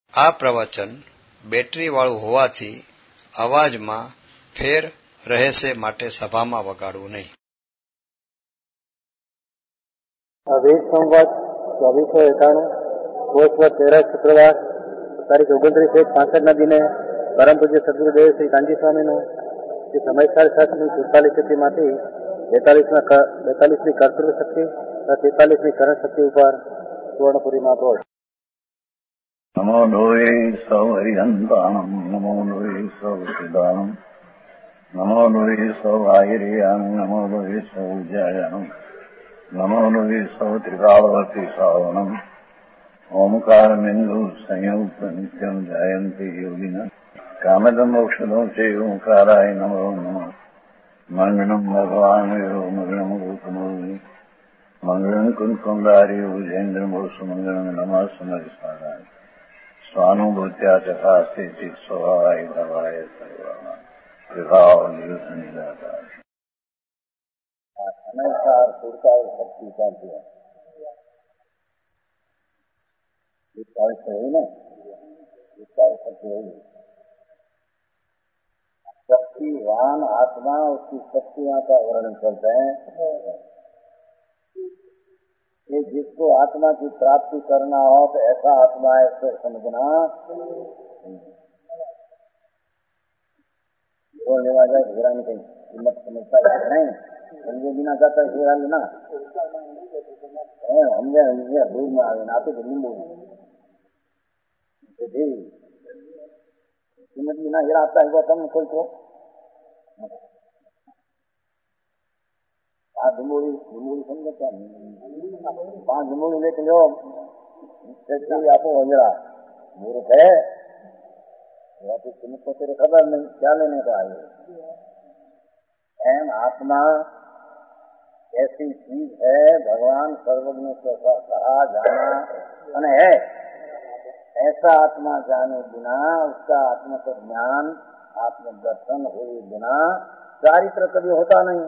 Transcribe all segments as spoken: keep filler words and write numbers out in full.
આ પ્રવચન બેટરી વાળું હોવાથી અવાજમાં ફેર રહેશે માટે સભામાં વગાડવું નહીં. વીસ સંવત ચોવીસો એકાણું પોષ તેરસ શુક્રવાર તારીખ ઓગણત્રીસ એક પાસઠ ના દિને પરમ પૂજ્ય સદગુરુદેવ શ્રી કાંજી સ્વામીનું શ્રી સમયસાર શાસ્ત્રની સુડતાલીસ શક્તિમાંથી બેતાલીસમાં બેતાલીસમી કર્તૃ શક્તિ તેતાલીસમી કરણ શક્તિ ઉપર સુવર્ણપુરીમાં બોલ. નમો લોહે સૌ હરિહંતાણમ નમો લોહે સૌ સિદ્ધાણમ નમો લોહે સૌ આયર્યામ નમો લોહે સૌ જયામ નમો લોહે સૌ ત્રિકાળવતી શ્રાવણમ ઓમકારમેન્દુ સંયુક્ત નિત્યમ જયંતી યોગિના કામદમ મોક્ષદો છે ઓંકારાય નમો નમઃ. મંગળમ ભગવાન મંગળમ ગૌતમોની મંગળમ કુંકુંડારી ભુજેન્દ્ર મોસુ મંગળમ નમઃ સમરિસ્મરાય સ્વાનુભૂત્યા ચકાસ્તે ચિત સ્વભાવાય ભવાય સર્વમાં વિભાવ નિયુદ્ધ નિરાકાર સમયસાર સુડતાલીસ શક્તિ ચાલતી सुड़तालीस है ना सुड़तालीस शक्ति है. शक्तिवान आत्मा उसकी शक्तियां का वर्णन करते हैं. ये जिसको आत्मा की प्राप्ति करना हो तो ऐसा आत्मा है उसको समझना. बोलने वाला हीरा नहीं कहीं कीमत समझता है नहीं समझे बिना जाता हीरा लेना समझे दूर में आगे ना तो नींबू कीमत बिना हीरा आता है तब कोई को पांच झुमूरी झुमूरी समझे क्या पांच झुमूरी लेके लो आपको हीरा मूर्ख है तो कीमत को तेरे खबर नहीं क्या लेने का है. एम आत्मा ऐसी चीज है भगवान सर्वज्ञ से कहा जाना અને है ऐसा आत्मा जाने बिना उसका आत्म का ज्ञान आत्म दर्शन हुए बिना चारित्र कभी होता नहीं.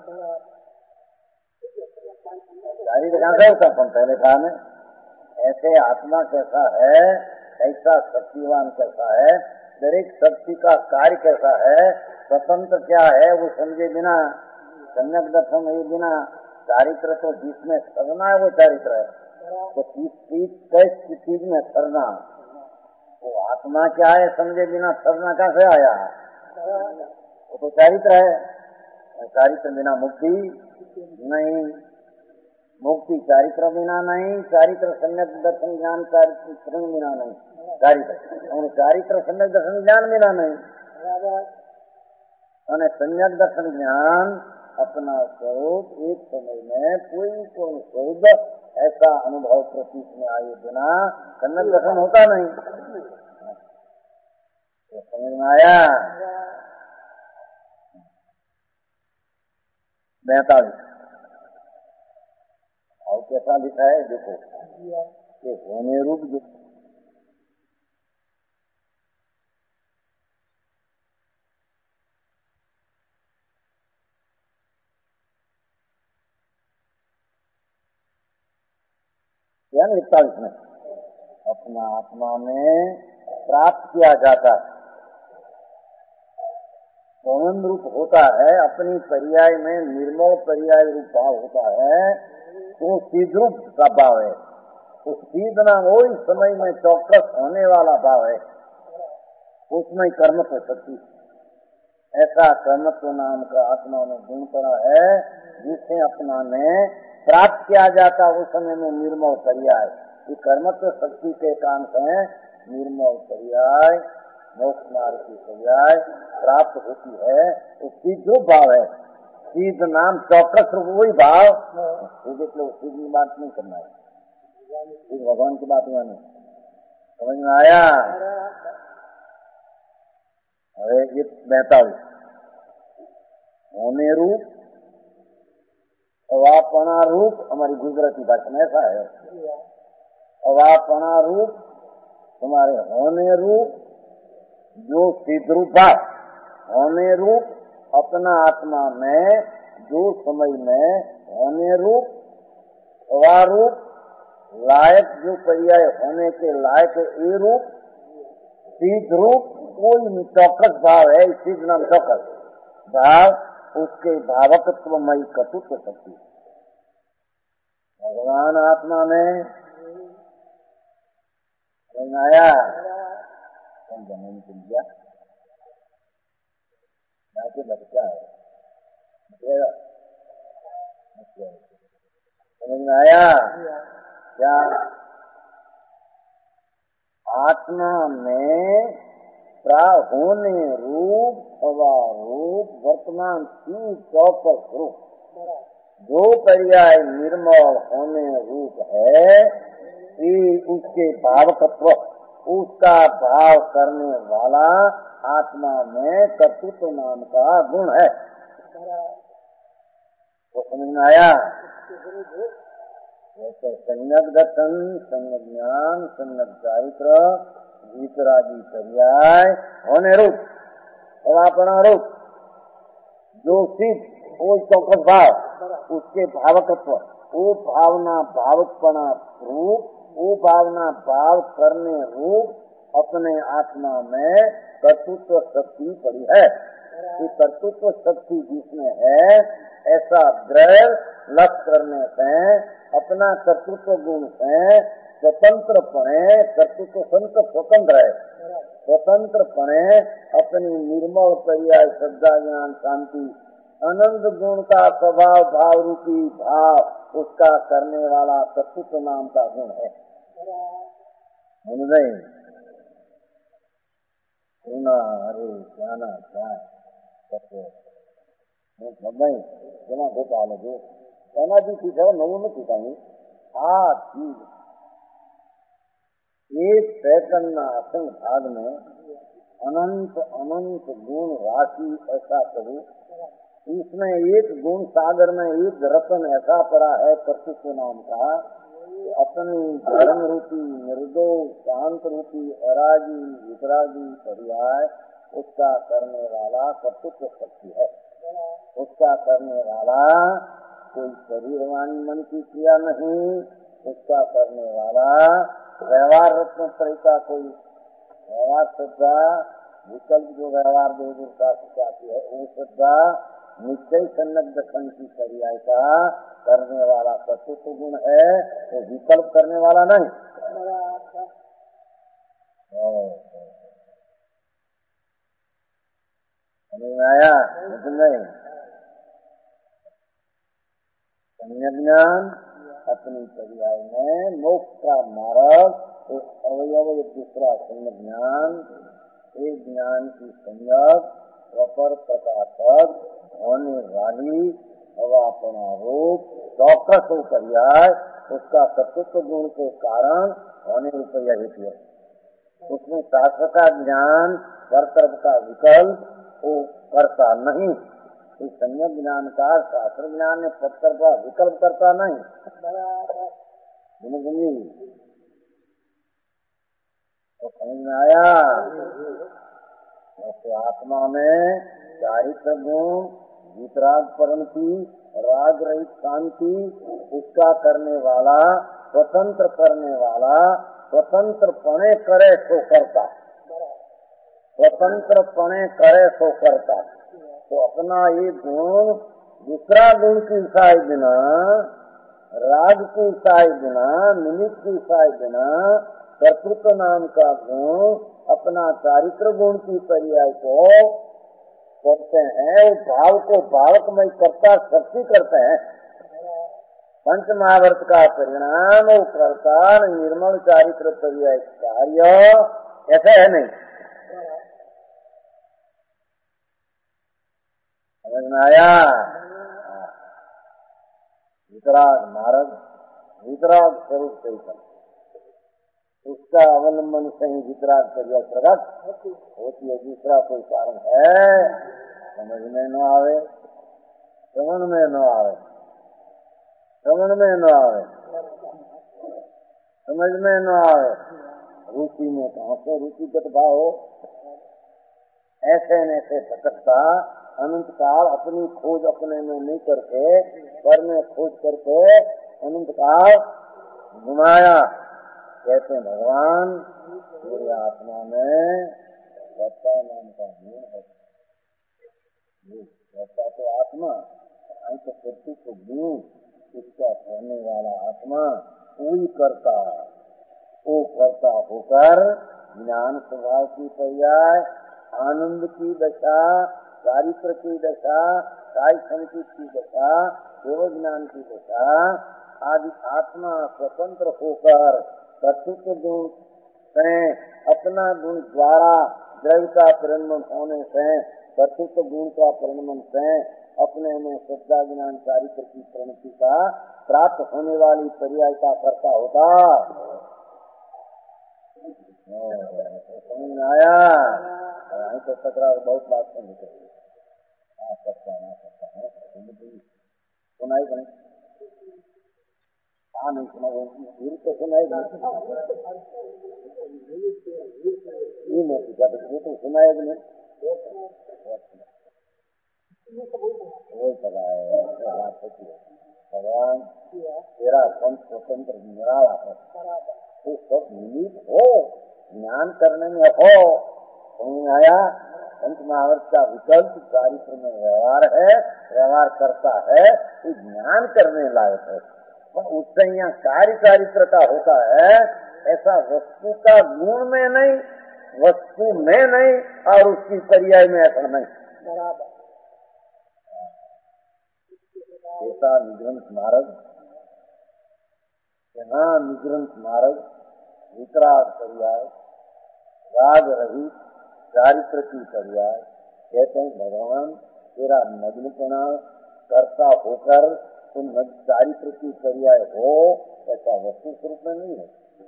चारित्र कहाँ से होता अपन पहले कहा में ऐसे आत्मा कैसा है ऐसा शक्तिवान कैसा है दरेक शक्ति का कार्य कैसा है स्वतंत्र क्या है वो समझे बिना सम्यक दर्शन हुए बिना चारित्र तो जिसमें सरना है वो चारित्र है. तो किस चीज किस चीज में सरना वो आत्मा क्या है समझे बिना सरना कहाँ से आया वो तो चारित्र है. चारित्र बिना मुक्ति नहीं मुक्ति चारित्र बिना नहीं चारित्र सम्यक दर्शन ज्ञान चारित्र बिना नहीं चारित्र और चारित्र सम्यक दर्शन ज्ञान बिना नहीं અને सम्यक दर्शन ज्ञान अपना स्वरूप एक समय में कोई कोई शब्द ऐसा अनुभव प्रतीत में आए बिना सम्यक दर्शन होता नहीं. तो समझ में आया. बैतालीस और कैसा लिखा है देखो ये होने रूप जो इकतालीस में अपना आत्मा में प्राप्त किया जाता है सौमन रूप होता है अपनी पर्याय में निर्मल पर्याय रूप भाव होता है वो सिद्ध रूप का भाव है. उस सिद्ध नाम वही समय में चौकस होने वाला भाव है उसमें कर्मत्व शक्ति ऐसा कर्मत्व नाम का आत्मा में गुण पड़ा है जिसे अपना में प्राप्त किया जाता उस समय में निर्मल पर्याय. ये कर्मत्व शक्ति के काम से निर्मल पर्याय मोक्ष मार्ग की पर्याय प्राप्त होती है. वो सिद्ध भाव है. सिद्ध नाम चौकस रूप वही भाव देख लो सिद्ध की बात नहीं करना है सिद्ध भगवान की बात यहाँ नहीं समझ में आया. अरे ये बैतालीस होने रूप अवापना रूप हमारी गुजराती भाषा में ऐसा है. अवापना रूप तुम्हारे होने रूप जो सिद्ध रूप भाव होने रूप अपना आत्मा में जो समय में होने रूप अवारूप लायक जो पर्याय होने के लायक ये रूप सिद्ध रूप कोई चौकस भाव है, सिद्ध नाम चौकस भाव, उसके भावकत्वमयी कर्तृत्व शक्ति भगवान आत्मा में आया। जमीन की दिया जाके बच्चा है, समझ में आया क्या? आत्मा में होने रूप अवा रूप वर्तमान की चौकस रूप जो पर्याय निर्मल होने रूप है, ये उसके भावकत्व, उसका भाव करने वाला आत्मा में कर्तृत्व नाम का गुण है। तो समझ में आया? जैसे संयक दर्शन, संयक ज्ञान, संयक चारित्र, भीतरादि पर्याय होने रूप और अपना रूप जो सिद्ध वो चौकस भाव, उसके भावकत्व, वो भावना भावकपना रूप, वो भावना भाव करने रूप अपने आत्मा में कर्तृत्व शक्ति पड़ी है। ये कर्तृत्व शक्ति जिसमें है, ऐसा दृढ़ लक्ष्य करने से अपना कर्तृत्व गुण से स्वतंत्र पणे, कर्तृत्व संत स्वतंत्र है, स्वतंत्र पणे अपनी निर्मल पर्याय श्रद्धा ज्ञान शांति आनंद गुण का स्वभाव भाव रूपी भाव उसका करने वाला कर्तृत्व नाम का गुण है। नहीं सुना अरे जाना क्या नहीं जमा होता लगे कहना भी ठीक है, नवों में ठीक है। हाँ ठीक, एक सेकंड न असंग भाग में अनंत अनंत गुण राशि ऐसा करूँ, इसमें एक गुण सागर में एक रतन ऐसा पड़ा है कर्तृत्व नाम का, अपनी धर्म रूपी निर्दोष शांत रूपी अरागी वितरागी पर्याय उसका करने वाला कर्तृत्व शक्ति है। उसका करने वाला कोई शरीर वाणी मन की क्रिया नहीं, उसका करने वाला व्यवहार रत्न का कोई व्यवहार श्रद्धा विकल्प जो व्यवहार देवी आती है वो श्रद्धा निश्चय सन्नत दर्शन की पर्याय का करने वाला कर्तृत्व गुण है, वो विकल्प करने वाला नहीं। समझ में आया? नहीं संज्ञान अपनी पर्याय में मोक्ष का मार्ग एक अवयव एक दूसरा संज्ञ ज्ञान, एक ज्ञान की संयोग अपर प्रकाशक होने वाली अवापना रूप चौकस पर्याय उसका कर्तृत्व गुण के कारण होने रुपया हेतु है। उसमें शास्त्र का ज्ञान कर्तव्य का विकल्प वो करता नहीं, इस संयम ज्ञान का शास्त्र ज्ञान ने पत्थर का विकल्प करता नहीं। तो समझ में आया? ऐसे आत्मा में चारित्र गुण वितराग परंती राग रहित शांति उसका करने वाला स्वतंत्र करने वाला स्वतंत्र पणे करे सो करता, स्वतंत्र पणे करे सो करता। तो अपना ये गुण दूसरा गुण की ईसाई बिना, राग की ईसाई बिना, निमित्त की ईसाई बिना कर्तृत्व नाम का गुण अपना चारित्र गुण की पर्याय को करते हैं, उस भाव को भावकमय करता शक्ति करते हैं। पंच महावर्त का परिणाम वो करता निर्मल चारित्र पर्याय कार्य ऐसा है नहीं। समझ में आया? वितराग मार्ग वितराग स्वरूप चैतन्य उसका अवलंबन से ही वितराग पर्याय प्रकट होती है। दूसरा कोई कारण है समझ में न आवे, समझ में न आवे, समझ में न आवे, समझ में न आवे। रुचि में कहाँ से रुचिगत भाव हो, ऐसे न ऐसे भटकता अनंत काल अपनी खोज अपने में नहीं करके पर में खोज करके अनंत काल घुमाया, कहते हैं भगवान मेरी आत्मा में कर्ता नाम का गुण है। कर्ता तो आत्मा, तो कृति को गुण, उसका कहने वाला आत्मा कोई करता, वो करता होकर ज्ञान स्वभाव की पर्याय, आनंद की दशा, चारित्र की दशा, साई संचित की दशा, देव ज्ञान की दशा आदि आत्मा स्वतंत्र होकर कर्तृत्व गुण से अपना गुण द्वारा द्रव्य का परिणमन होने से कर्तृत्व गुण का परिणमन से अपने में श्रद्धा ज्ञान चारित्र की प्रणति का प्राप्त होने वाली पर्याय का कर्ता होता। समझ में आया? तो टकरा बहुत बात समझ हाँ करता है करता है सुनाई नहीं, हाँ नहीं सुना वो तो सुनाई नहीं, ये नहीं पूछा वो तो सुनाया भी नहीं, वही पता है बात होती है। भगवान तेरा संत स्वतंत्र निराला है, तो सब निमित हो, ज्ञान करने में हो। समझ में आया? संत महावर्त का विकल्प चारित्र में व्यवहार है, व्यवहार करता है, तो ज्ञान करने लायक है। उससे यहाँ कार्य चारित्र का होता है, ऐसा वस्तु का गुण में नहीं, वस्तु में नहीं और उसकी पर्याय में ऐसा नहीं। ऐसा निग्रंथ मार्ग, यहाँ निग्रंथ मार्ग वितराग पर्याय, राग रहित चारित्र की पर्याय कहते हैं भगवान तेरा नग्नपना करता होकर तुम चारित्र की पर्याय हो, ऐसा वस्तु स्वरूप में नहीं है।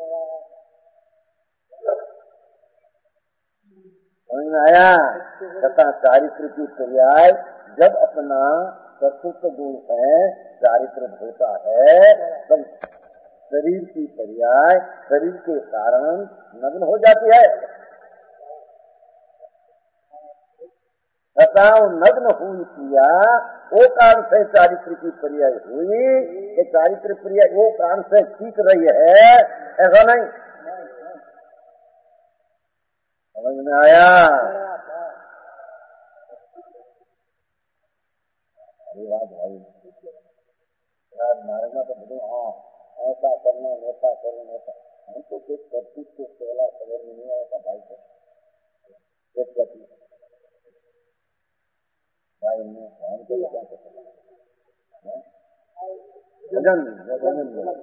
समझ में आया? तथा चारित्र की पर्याय जब अपना कर्तृत्व गुण से चारित्र होता है तब शरीर की पर्याय शरीर के कारण नग्न हो जाती है। तथा नग्न हुई किया वो कारण से चारित्र की पर्याय हुई, ये चारित्र पर्याय वो कारण से ठीक रही है, ऐसा नहीं। समझ में आया? अरे वाह भाई मारेगा तो बोलो हाँ ऐसा करना ऐसा करना ऐसा, हमको कुछ करती को पहला समझ में नहीं आया था भाई को भाई ने हमको क्या गगन गगन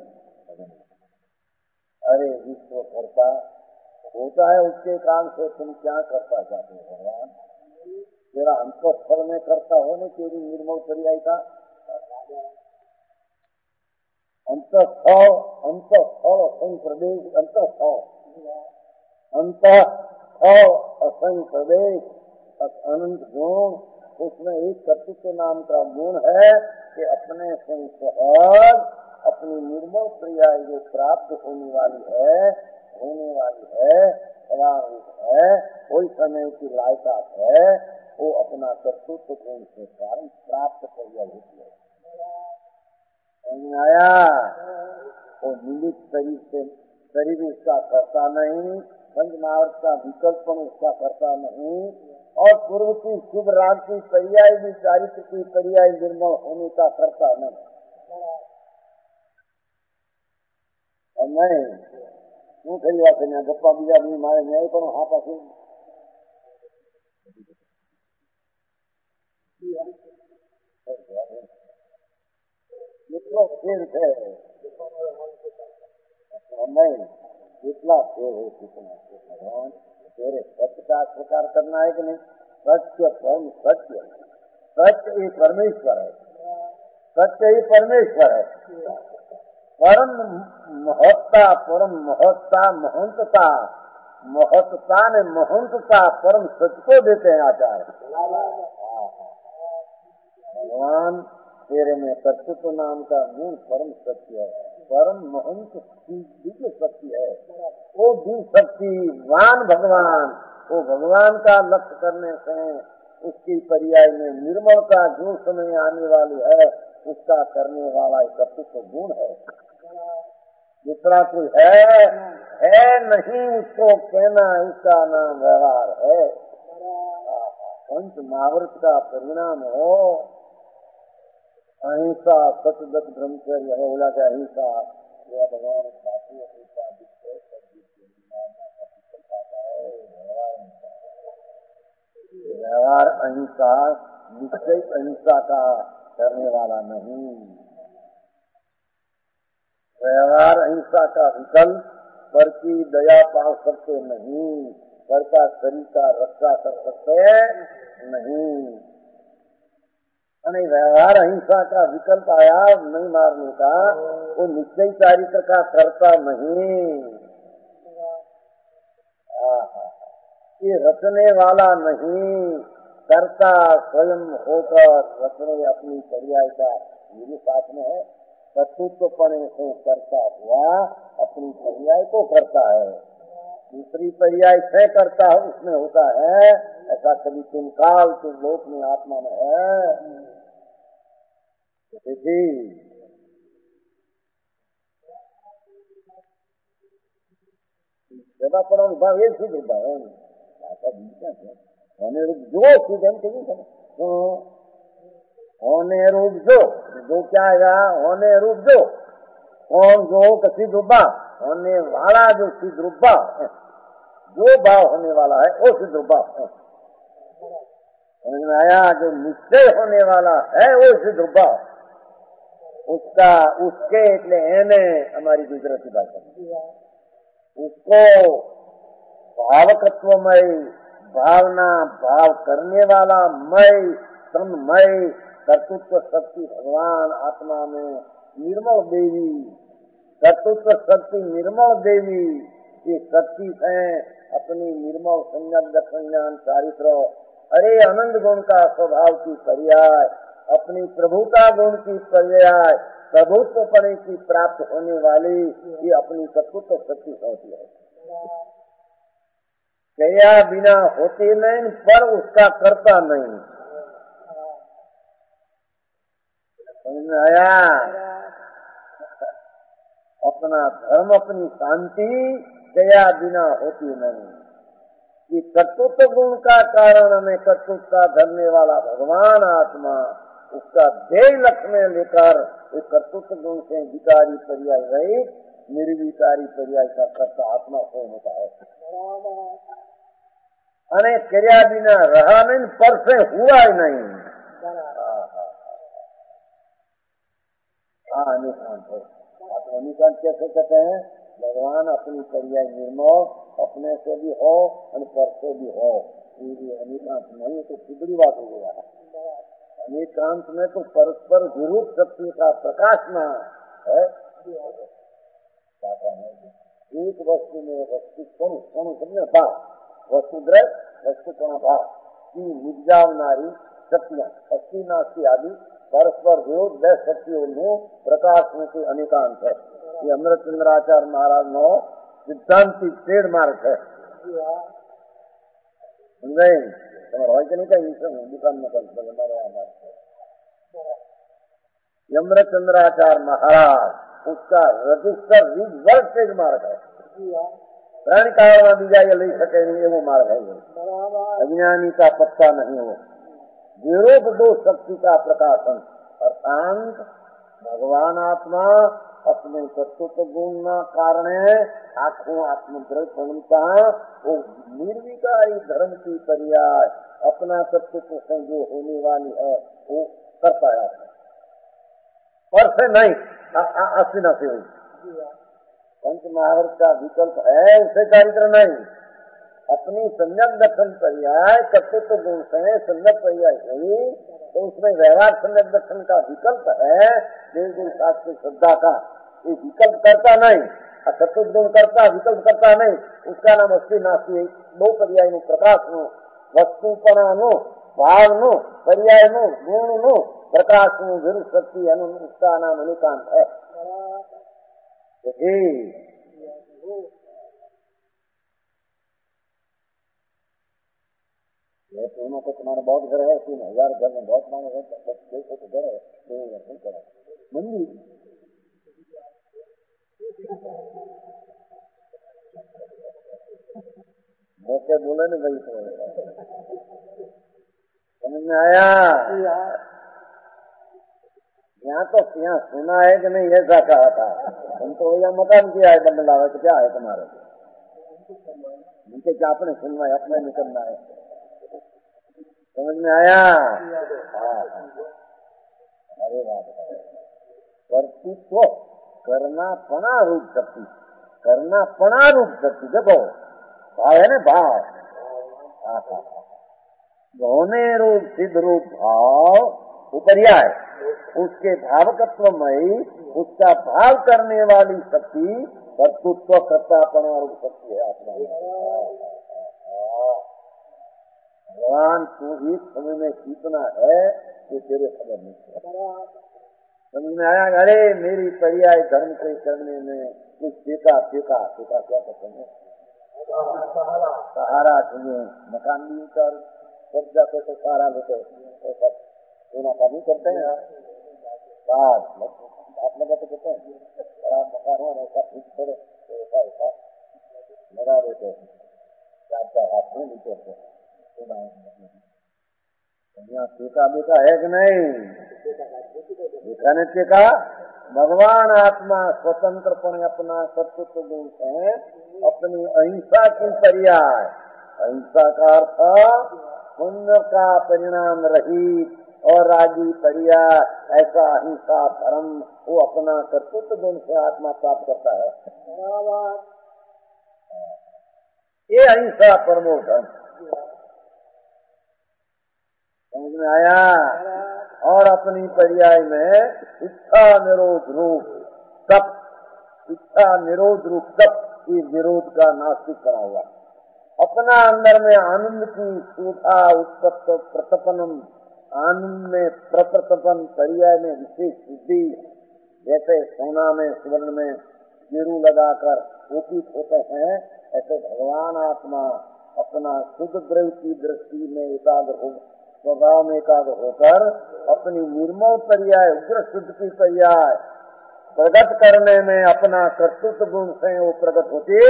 अरे विश्व करता होता है, उसके काम से तुम क्या करता चाहते हो भगवान? तेरा अंतःस्थल में करता हो न तेरी निर्मल पर्याय का अंतःस्थल अंतःस्थल असंग प्रदेश अंतःस्थल अंतःस्थल असंग प्रदेश अनंत गुण, उसमें एक कर्तृत्व नाम का गुण है कि अपने संसहज अपनी निर्मल पर्याय जो प्राप्त होने वाली है होने वाली है है कोई समय की लायकात है, वो अपना कर्तृत्व गुण से कारण प्राप्त पर्याय होती है। आया वो निमित शरीर से शरीर उसका करता नहीं, पंचमावर्त का विकल्पन उसका करता नहीं, और पूर्व की शुभ राग की पर्याय भी चारित्र की पर्याय निर्मल होने का करता नहीं। और नहीं શું ખરી વાત છે ગપ્પા બીજા બી મારે ન્યાય પણ હા પાછું કેટલો ફેર છે नहीं कितना फेर है कितना भगवान तेरे सत्य का स्वीकार करना है कि नहीं? सत्य परम सत्य सत्य ही परमेश्वर है, सत्य ही परमेश्वर है। परम महत्ता परम महत्ता महंतता महत्ता ने महंतता परम सत्य को देते हैं आचार्य। भगवान तेरे में कर्तृत्व नाम का मूल परम सत्य है, परम महंत दिव्य शक्ति है। वो दिव्य शक्ति वान भगवान, वो भगवान का लक्ष्य करने से उसकी पर्याय में निर्मलता जो समय आने वाली है उसका करने वाला एक कर्तृत्व गुण है। दूसरा कोई है है नहीं उसको कहना इसका नाम व्यवहार है। पंच महाव्रत का परिणाम हो अहिंसा, सतदत्त ब्रह्मचर्य है, बोला कि अहिंसा यह भगवान बाकी अहिंसा व्यवहार अहिंसा निश्चय अहिंसा का करने वाला नहीं। व्यवहार अहिंसा का विकल्प पर की दया पा सकते नहीं, पर का शरीर का रक्षा कर सकते नहीं। व्यवहार अहिंसा का विकल्प आया नहीं मारने का, वो निश्चय चारित्र का करता नहीं। ये रचने वाला नहीं, करता स्वयं होकर रचने अपनी पर्याय का मेरे साथ में है। कर्तृत्वपने से करता हुआ अपनी पर्याय को करता है, दूसरी पर्याय से करता है उसमें होता है। ऐसा कभी किंकाल के लोक में आत्मा में है जी। जब अपना भाव एक सिद्ध होता है होने रूप जो सिद्ध हम कहीं होने रूप जो जो क्या आएगा होने रूप जो कौन जो का सिद्ध रूपा होने वाला जो सिद्ध रूपा जो भाव होने वाला है वो सिद्ध रूपा है। समझ में आया? जो निश्चय होने वाला है वो सिद्ध रूपा उसका उसके એટલે એને हमारी गुजराती भाषा उसको भावकत्वमय भावना भाव करने वाला मय तन्मय कर्तृत्व शक्ति भगवान आत्मा में निर्मल देवी कर्तृत्व शक्ति निर्मल देवी ये शक्ति है अपनी निर्मल संज्ञान दर्शन चारित्र अरे आनंद गुण का स्वभाव की पर्याय अपनी प्रभुता गुण की पर्याय प्रभुत्वपने की प्राप्त होने वाली ये अपनी कर्तृत्व शक्ति होती है। क्रिया बिना होती नहीं पर उसका करता नहीं। समझ में आया? अपना धर्म अपनी शांति क्रिया बिना होती नहीं। ये कर्तृत्व गुण का कारण हमें कर्तृत्व का धरने वाला भगवान आत्मा उसका ध्येय लक्ष्य में लेकर एक कर्तृत्व गुण से विकारी पर्याय रहित निर्विकारी पर्याय का कर्ता आत्मा से होता है। अने क्रिया बिना रहा नहीं पर से हुआ ही नहीं। हाँ अनिशांत है। आप अनिशांत कैसे कहते हैं? भगवान अपनी पर्याय निर्मल अपने से भी हो और पर से भी हो। ये अनिशांत नहीं तो बिगड़ी बात हो गया। अनेकांत में तो परस्पर विरुद्ध शक्ति का प्रकाशना है। एक वस्तु में वस्तु कौन कौन समझे भाव वस्तु द्रव वस्तु कौन भाव की निजावनारी शक्तियां अस्थि नास्ति आदि परस्पर विरोध व शक्तियों प्रकाश में से अनेकांत है। ये अमृत चंद्राचार्य महाराज नो सिद्धांति ट्रेडमार्क है। नहीं दुकान में अमृत चंद्राचार्य महाराज उसका रजिस्टर वर्ड ट्रेडमार्क है। प्राणी काल में बीजा ये ले सके नहीं वो मार्ग है। अज्ञानी का पत्ता नहीं हो विरोध दो शक्ति का प्रकाशन अर्थात भगवान आत्मा अपने कर्तृत्व गुण कारण आखों आत्मद्रव्यता वो निर्विकारी धर्म की पर्याय अपना कर्तृत्व से जो होने वाली है वो करता है और से नहीं अश्विना से हुई। पंच महाभारत का विकल्प है उसे चारित्र नहीं अपनी संयम दर्शन पर्याय कर्तृत्व गुण से संयम पर्याय हुई तो उसमें व्यवहार संयम दर्शन का विकल्प है। देव गुरु शास्त्र श्रद्धा का ये विकल्प करता नहीं कर्तृत्व गुण करता विकल्प करता नहीं उसका नाम अस्थि नास्ति दो पर्याय नु प्रकाश नु वस्तुपणा नु भाव नु पर्याय नु गुण नु प्रकाश नु विरुद्ध शक्ति है उसका नाम अनिकांत है। दोनों को तुम्हारा बहुत घर है तीन हजार घर में बहुत मांग है घर है मंदिर मौके बोले ना भाई, तो समझ में आया? यहाँ तो यहाँ सुना है कि नहीं ऐसा कहा था, हम तो यहाँ मकान किया है बंडला है, तो क्या है तुम्हारे नीचे क्या अपने सुनना है, अपने निकलना है। समझ में आया? हाँ, अरे बात कर्तृत्व करना पना रूप शक्ति, करना पना रूप शक्ति। देखो भाव है ना, भाव होने रूप सिद्ध रूप भाव उपर्याय, उसके भावकत्वमयी उसका भाव करने वाली शक्ति कर्तृत्व कर्तापना रूप शक्ति है आत्मा। भगवान तू इस समय में कितना है कि तेरे खबर नहीं। समझ में आया? अरे मेरी पर्याय धर्म से करने में कुछ टेका टेका टेका क्या कहते हैं, सहारा चाहिए। मकान भी कर सब जाते तो सहारा लेते, सोना का भी करते हैं आप लगा तो कहते हैं मकान हो ऐसा ठीक करे ऐसा ऐसा लगा देते हैं, चार चार हाथ में नीचे सोना। यहाँ टीका बेका है कि नहीं? देखा ने टीका भगवान आत्मा स्वतंत्रपण अपना कर्तृत्व गुण है, अपनी अहिंसा की पर्याय। अहिंसा का अर्थ पुण्य का परिणाम रहित और रागी पर्याय, ऐसा अहिंसा धर्म वो अपना कर्तृत्व गुण से आत्मा प्राप्त करता है। ये अहिंसा परमो धर्म। समझ में आया? और अपनी पर्याय में इच्छा निरोध रूप तप, इच्छा निरोध रूप तप, ये निरोध का नास्तिक करा हुआ। अपना अंदर में आनंद की सूखा उत्पत्त प्रतपनम, आनंद में प्रप्रतपन पर्याय में विशेष शुद्धि, जैसे सोना में सुवर्ण में गेरू लगाकर उपीत होते हैं, ऐसे भगवान आत्मा अपना शुद्ध द्रव्य की दृष्टि में एकाग्र हो, स्वभाव में एकाग्र होकर अपनी निर्मल पर्याय उग्र शुद्ध की पर्याय प्रकट करने में अपना कर्तृत्व गुण से वो प्रकट होती।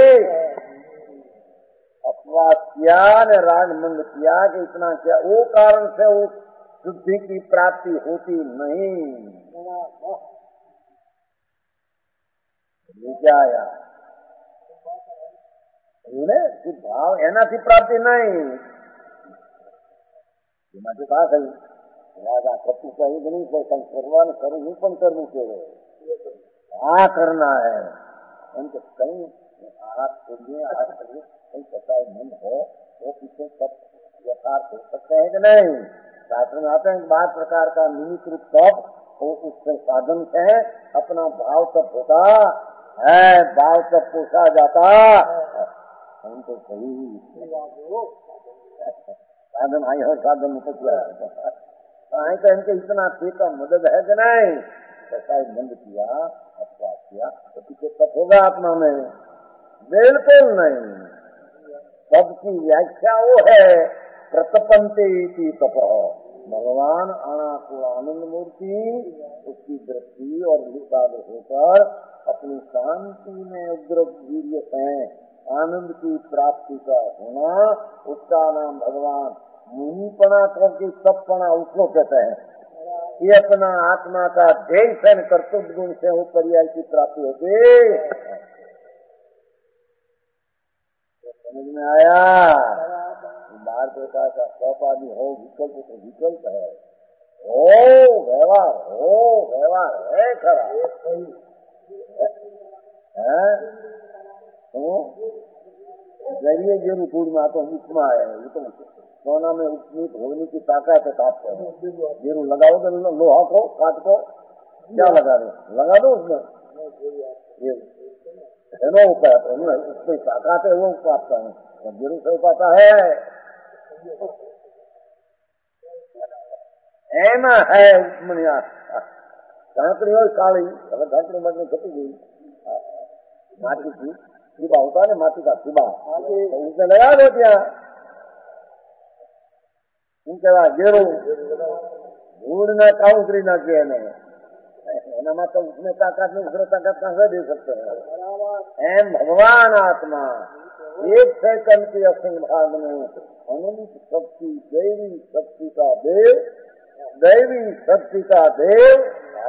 अपवाद किया ने राग मंद किया कि इतना किया, वो कारण से वो शुद्धि की प्राप्ति होती नहीं। क्या आया भाव एना थी प्राप्ति नहीं। માટે કા કહ્યું રાજા કપુ કહી નહીં કંઈ કરવાનું કરું હું પણ કરવું છે, આ કરના है उनको कहीं हाथ खोलिए हाथ करिए कहीं पता नहीं हो वो पीछे सब यथार्थ हो सकते हैं कि नहीं। शास्त्र में आते हैं बात प्रकार का निमित्त रूप तप वो उससे साधन है, अपना भाव तप होता है, भाव तप पोषा जाता उनको सही साधन आई हो, साधन मुझे तो इनके इतना टीका मदद है कि नहीं। ऐसा बंद किया अपवाद किया तो पीछे तप होगा आत्मा में? बिल्कुल नहीं। सबकी व्याख्या वो है प्रतपंते इति तप। भगवान अनाकुल आनंद मूर्ति उसकी दृष्टि और एकाग्र होकर अपनी शांति में उग्र वीर्य से आनंद की प्राप्ति का होना, उसका नाम भगवान मुनिपना क्योंकि सबपना उसको कहते हैं। ये अपना आत्मा का ध्येय से कर्तव्य गुण से वो पर्याय की प्राप्ति होती। समझ में आया? बाहर देखा था सौप आदि हो विकल्प तो विकल्प है, हो व्यवहार हो व्यवहार है खरा है जरिए गेरू फूड में आतो उसमें आया है। ये तो सोना में उपनीत होने की ताकत है। आप गेरू लगाओ तो लोहा को काट को क्या लगा दो, लगा दो उसमें ये है ना उपाय, उसमें ताकत है वो पाता है, गेरू से पाता है एमा है उसमें झांकड़ी और काली। अगर झांकड़ी मरने घटी गई माटी की सिबा होता है, माटी का सिबा तो उसमें लगा दो दिया, उनके बाद गेरू धूड़ में काउंसरी ना किए એનામાં તો उसमें ताकत नहीं, दूसरे ताकत कहाँ से दे सकते हैं? एम भगवान आत्मा एक सेकंड के असिंग भाग में अनंत शक्ति, दैवी शक्ति का देव, दैवी शक्ति का देव।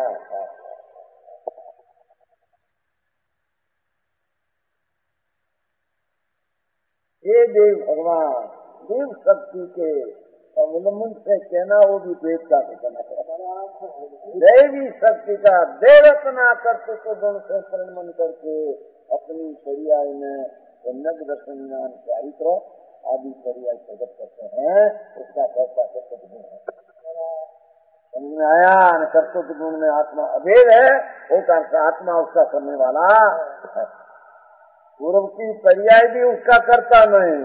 ये देव भगवान देव शक्ति के अवलंबन से कहना, वो भी देव का कहना है। दैवी शक्ति का देवतना कर्तृत्व गुण से परिणमन करके अपनी पर्याय में नग दर्शन ज्ञान चारित्र आदि पर्याय प्रकट करते हैं। उसका कैसा कर्तव्य गुण है समझ में आया? कर्तव्य गुण में आत्मा अभेद है, वो का आत्मा उसका करने वाला है। पूर्व की पर्याय भी उसका करता नहीं।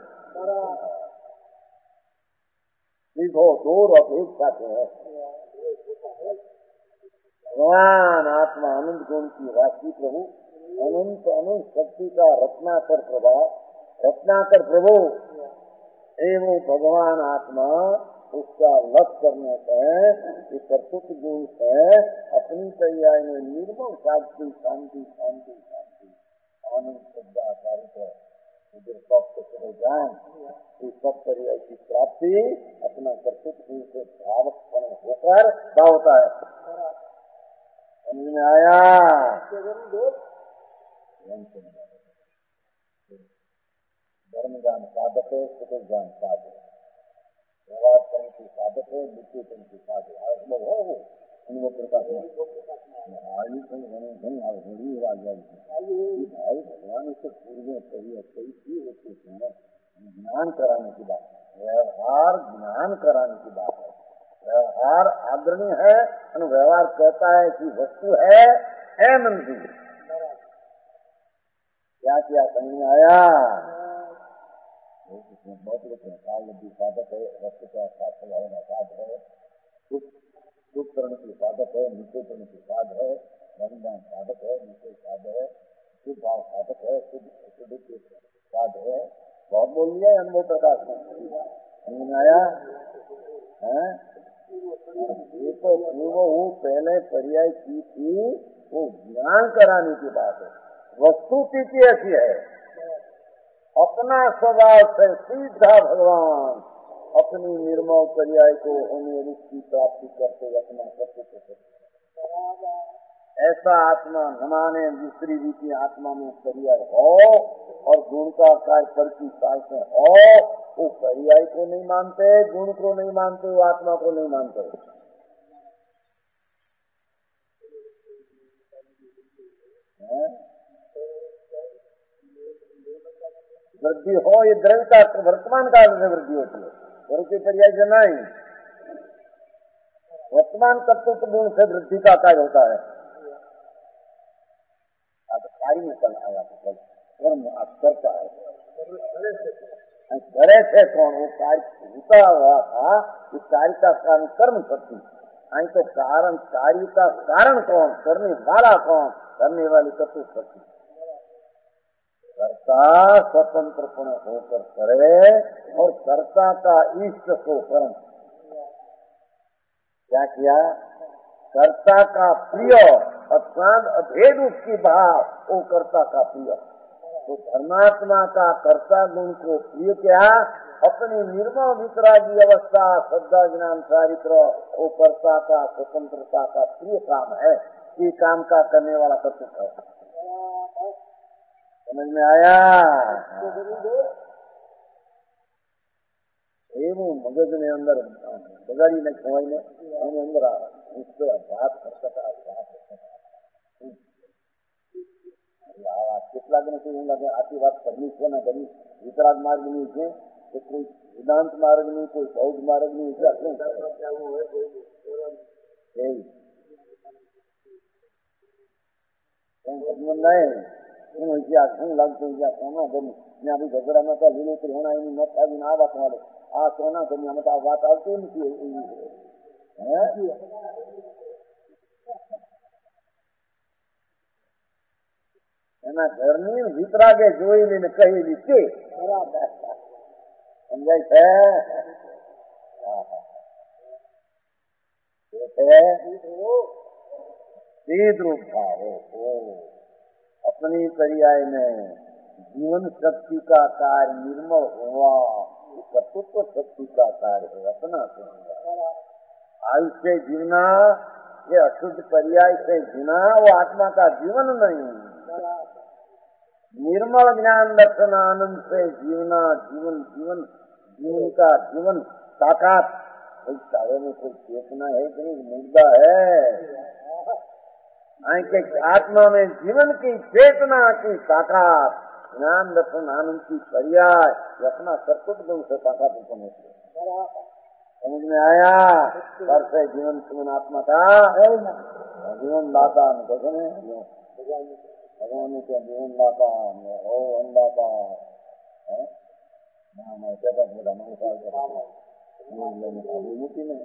सीधो दूर अपेक्षा के है भगवान आत्मा अनंत गुण की राशि प्रभु, अनंत अनंत शक्ति का रत्नाकर प्रभाव, रत्नाकर प्रभु एवं भगवान आत्मा उसका लक्ष्य करने से कि कर्तृत्व गुण से अपनी पर्याय में निर्मल शांति शांति शांति शांति आनंद श्रद्धा चारित्र चले जाए, इस सब पर्याय की प्राप्ति अपना कर्तृत्व गुण से भावकपण होकर क्या होता है? समझ में आया? धर्म ज्ञान साधक है, सुख ज्ञान साधक है, व्यवहार करने की साधक है, मृत्यु करने की साधक है। लोग हो वो उनको प्रकाश भाई भगवान से पूर्व कही कई होती है। ज्ञान कराने की बात है, व्यवहार ज्ञान कराने की बात है। व्यवहार आदरणीय है और व्यवहार कहता है कि वस्तु है एवं भी क्या क्या समझ में आया? बहुत काल लब्धि साधक है, वस्तु का साथ होना साध है, सुख करने की साधक है, नीचे करने की साध है, धर्मदान साधक है, नीचे साध है, शुद्ध भाव साधक है, शुद्ध के साध है। बहुत बोल लिया अनुभव प्रकाश में समझ में आया है? ये तो पूर्व वो पहले पर्याय की थी, वो ज्ञान कराने की बात है। वस्तु की ऐसी है, अपना स्वभाव से सीधा भगवान अपनी निर्मल पर्याय को होने रूप की प्राप्ति करते अपना करते ऐसा आत्मा न माने दूसरी रीति आत्मा में पर्याय हो और गुण का कार्य पर की काल से हो, वो पर्याय को नहीं मानते, गुण को नहीं मानते, वो आत्मा को नहीं मानते। वृद्धि हो ये द्रव्यता वर्तमान काल में वृद्धि होती है, गुरु की पर्याय से नहीं। वर्तमान कर्तृत्व गुण से वृद्धि का कार्य होता है। अब कार्य में कल आया तो कर्म आप करता है, घरे से कौन वो कार्य होता हुआ था कि कार्य का कारण कर्म शक्ति, आई तो कारण कार्य का कारण कौन, करने वाला कौन, करने वाली कर्तृत्व शक्ति। कर्ता स्वतंत्रपण होकर करे और कर्ता का इष्ट को कर्म। क्या किया? कर्ता का प्रिय अर्थात अभेद उसकी भाव, वो कर्ता का प्रिय। तो धर्मात्मा का कर्ता गुण को प्रिय क्या? अपनी निर्मल वितरागी अवस्था श्रद्धा ज्ञान चारित्र वो कर्ता का स्वतंत्रता का प्रिय काम है। ये काम का करने वाला कर्तव्य है। समझ में आया? एवं मगज ने अंदर बगाड़ी ने खवाई ने अंदर उस पर अभ्यास कर सका કેટલા દિન એવું લાગે આથી વાત કરવી છે ને કરવી વિતરાગ માર્ગની છે કે કોઈ સિદ્ધાંત માર્ગની કોઈ બૌદ્ધ માર્ગની છે શું નહીં શું ઇતિહાસ શું લાગતું ઇતિહાસ કોના ગમ્યું ત્યાં બી ઝઘડામાં તો લીલોતરી હોણા એની મત આવીને આ વાત મળે આ કોના ગમ્યું અમે તો આ વાત આવતી નથી એવી હે એના ઘરની વિતરાગે જોઈને ને કહેલી છે સમજાય છે सीध रूप भाव हो। अपनी पर्याय में जीवन शक्ति का कार्य निर्मल हुआ, कर्तृत्व शक्ति का कार्य है, अपना से आयुष से जीवना, ये अशुद्ध पर्याय से जीना वो आत्मा का जीवन नहीं। निर्मल ज्ञान दर्शन आनंद से जीवना जीवन जीवन जीवन का जीवन ताकत। इस कार्य में कोई चेतना है कि नहीं, मुद्दा है के आत्मा में जीवन की चेतना की ताकत, ज्ञान दर्शन आनंद की पर्याय, अपना कर्तव्य गुण से ताकत उत्पन्न होती है। समझ में आया? पर से जीवन सुमन आत्मा का जीवन दाता भगवान के जीवन दाता हो अन्नदाता अभिमुखी में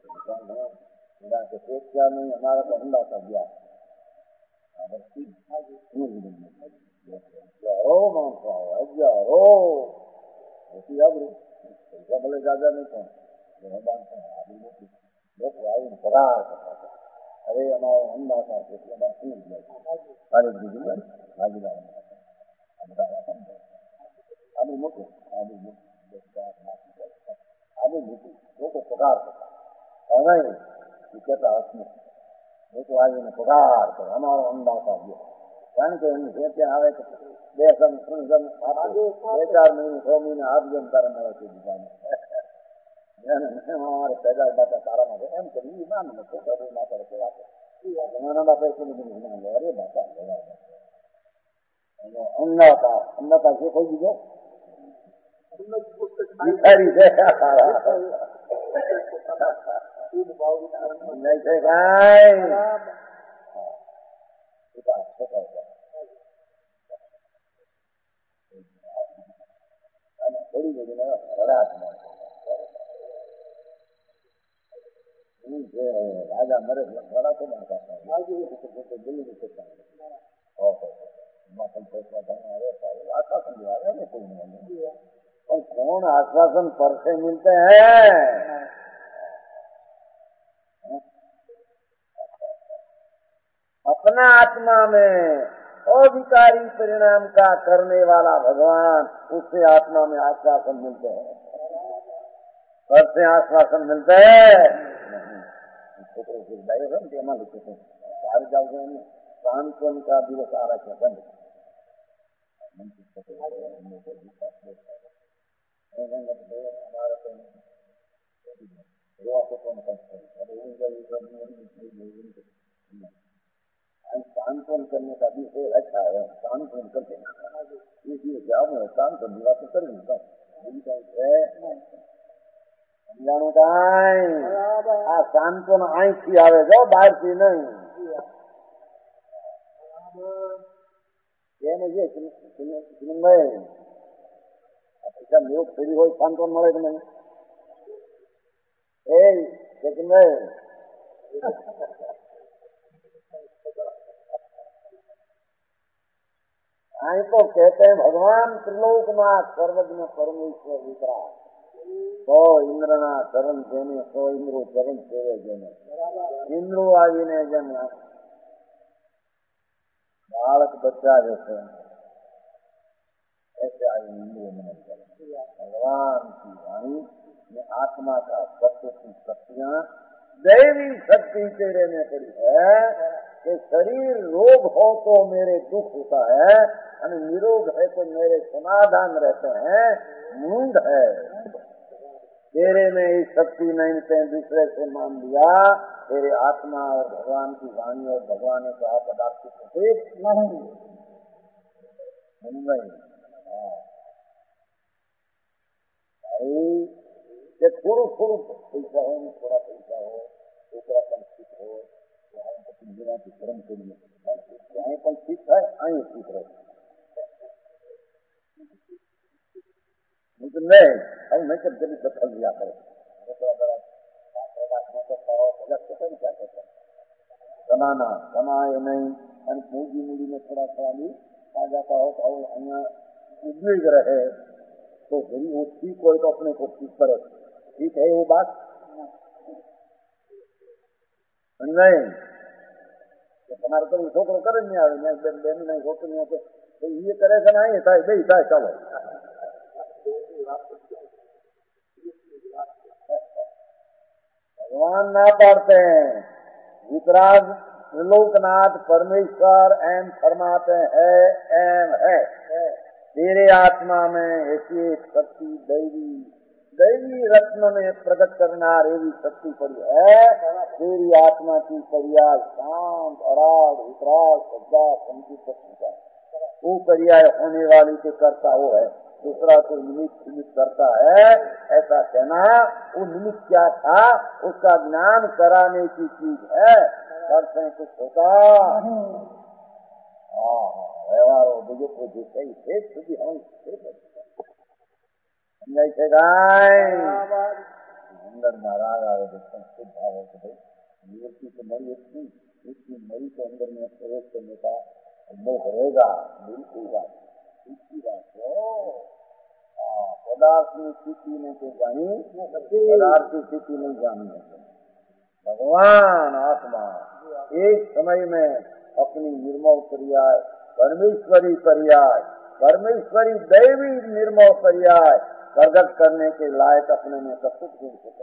क्या नहीं, हमारा तो अन्नदाता दिया हो मानसा हो पैसा भले ज्यादा नहीं पहुंच पगार। अरे हमारा अन्नदाता भागीदार अभिमुखी अभिमुखी वो तो पगार करता नहीं कहता हसमुख वो तो आगे में पगार कर हमारा अन्नदाता दिया। કારણ કે એની જે ત્યાં આવે કે બે સમ ત્રણ સમ બે ચાર મહિને છ મહિને આપજો ને તારે મળે છે બીજાને અમારે પેદા બાટા તારા માટે એમ કે એ ના મને પોતા ના કરે કે વાત જમાના બાપા એટલું બધું ના લે અરે બાપા अन्नदाता अन्नदाता જે કોઈ બીજો ભિખારી છે નહીં છે કાંઈ થોડી બધી રાજા મરે વડાતો દિલ્હી आश्वासन दिया है कोई नहीं, और कौन आश्वासन पर से मिलते हैं? अपना आत्मा में अविकारी परिणाम का करने वाला भगवान, उससे आत्मा में आश्वासन मिलते हैं। पर से आश्वासन मिलते हैं बाहर जाओगे सांत्वन का दिवस आ रहा है बंद हमारा सांत्वन करने का भी से अच्छा है, सांत्वन करते इसलिए जाओ मैं सांत्वन दिवा तो कर दूंगा समझाणु काई आ सांत्वन आई थी आवे जो बाहर थी नहीं ये नहीं भाई अच्छा लोग फेरी हो सांत्वन મળે કે નહીં ए लेकिन भाई आई तो कहते हैं भगवान त्रिलोकनाथ सर्वज्ञ परमेश्वर वितरा सौ इंद्रना चरण જેને सौ इंद्रो चरण सेवे જેને इंद्रो आવીને જેમ बालक बच्चा जैसे ऐसे आई इंद्रिय मनन करें। भगवान की वाणी में आत्मा का तत्व की शक्तियां दैवी शक्ति तेरे में पड़ी है कि शरीर रोग हो तो मेरे दुख होता है और निरोग है तो मेरे समाधान रहते हैं। मूंड है तेरे में इस शक्ति नहीं ते दूसरे से मान लिया, तेरे आत्मा और भगवान की वाणी और भगवान के पदार्थ की प्रतीक नहीं भाई थोड़ो थोड़ो पैसा हो, थोड़ा पैसा हो, दूसरा संस्कृत हो, जिला की कर्म के लिए यहाँ पर ठीक है, आई ठीक रहे लेकिन नहीं अब मैं कब कभी दखल दिया करे कमाना कमाए नहीं और पूंजी मूडी में थोड़ा थोड़ा भी आ जाता हो तो यहाँ उद्वेग रहे तो यदि वो ठीक हो तो अपने को ठीक करे। ठीक है वो बात नहीं તમારે કરું છોકરો કરે જ નહીં આવે બેન બેન નહીં છોકરીઓ તો એ કરે છે ને અહીં થાય બે થાય ચાલો भगवान ना पाड़ते हैं वितराग त्रिलोकनाथ परमेश्वर एम फरमाते हैं एम है तेरे आत्मा में ऐसी शक्ति दैवी दैवी रत्न में प्रकट करना एवी शक्ति पड़ी है तेरी आत्मा की पर्याय शांत अराग वितराग सज्जा संचित वो पर्याय होने वाली के कर्ता वो है दूसरा कोई निमित्त निमित्त करता है ऐसा कहना वो निमित्त क्या था उसका ज्ञान कराने की चीज है करते कुछ होता व्यवहारो बुजुर्ग जो सही थे સુધી हम સમજાય છે ગાય અંદર નારાજ આવે તો સંસ્કૃત ભાવ है भाई युवती तो मरी इतनी इतनी मरी तो अंदर में प्रवेश करने का अनुभव रहेगा बिल्कुल बात दूसरी बात हो पदार्थ की स्थिति में तो जानी पदार्थ की स्थिति नहीं जानी भगवान आत्मा एक समय में अपनी निर्मल पर्याय परमेश्वरी पर्याय परमेश्वरी दैवी निर्मल पर्याय प्रकट करने के लायक अपने में प्रस्तुत गुण से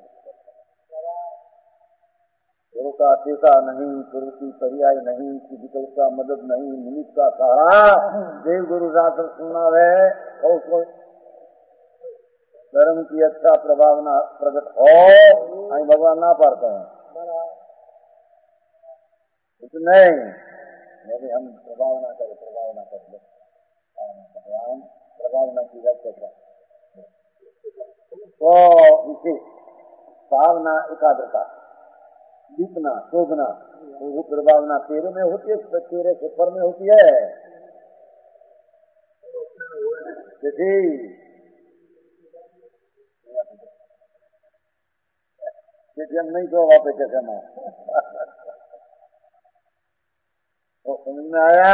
गुरु का टीका नहीं गुरु की पर्याय नहीं फिजिकल का मदद नहीं निमित्त का सहारा देव गुरु शास्त्र सुना है और उसको धर्म की अच्छा प्रभावना प्रकट हो आई भगवान ना पाड़ते हैं कुछ नहीं यदि हम प्रभावना करें प्रभावना कर ले भगवान प्रभावना की व्याख्या तो इसे भावना एकाग्रता दीपना शोभना वो प्रभावना तेरे में होती है तेरे से पर में होती है जैसे जैसे हम नहीं तो वापस कैसे ना तो समझ में आया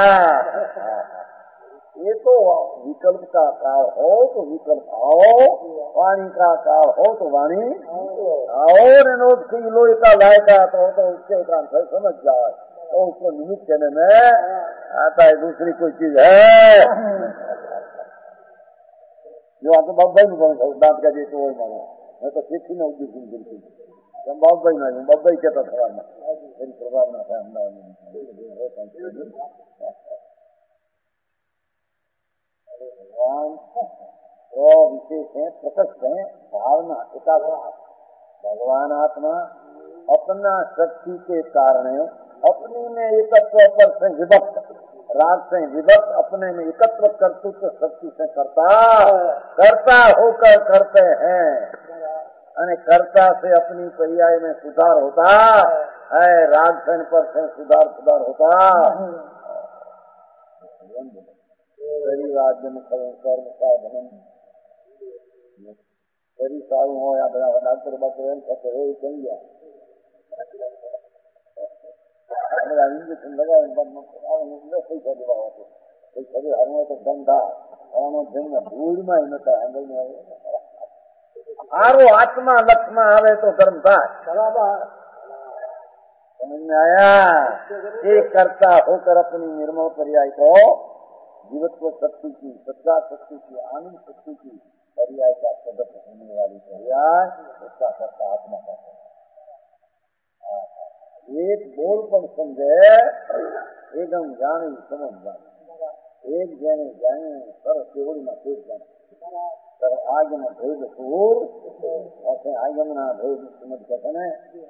ये तो विकल्प का काल हो तो विकल्प आओ वाणी का काल हो तो वाणी और नोट की लोहे का लायका तो, तो उसके कारण से समझ जाए तो उसको निमित्त कहने में आता है दूसरी कोई चीज है जो आपको बाबाई में बोल दांत का जैसे वही मानो मैं तो सीखी ना उद्देश्य बिल्कुल हम बाबाई ना बाबाई कहता था मेरी प्रभाव ना था भगवान वो विशेष है प्रकट है भावना एकाग्र भगवान आत्मा अपना शक्ति के कारण अपने में एकत्व पर से विभक्त राग से विभक्त अपने में एकत्व कर्तृत्व शक्ति से करता करता होकर करते हैं અને कर्ता से अपनी पर्याय में सुधार होता है राग से पर से सुधार सुधार होता शरीर राज्य कर्म साधन शरीर सारू हो या बड़ा डॉक्टर डॉक्टर एम कहते हो कहीं गया इंजेक्शन लगावे सही कर देवा होते शरीर हरवे तो धंधा धूल में ही नता आंगल में आरो आत्मा लक्ष्य में आवे तो कर्म था समझ में आया एक कर्ता होकर अपनी निर्मल पर्याय को जीवत्व शक्ति की सत्ता शक्ति की आनंद शक्ति की पर्याय का प्रकट होने वाली पर्याय उसका कर्ता आत्मा का एक बोल पर समझे एकदम जाने समझ जाने एक जाने जाने सर केवल में फेंक जाने सर आगे में भेद सूर ऐसे आगे में ना भेद समझ कहते हैं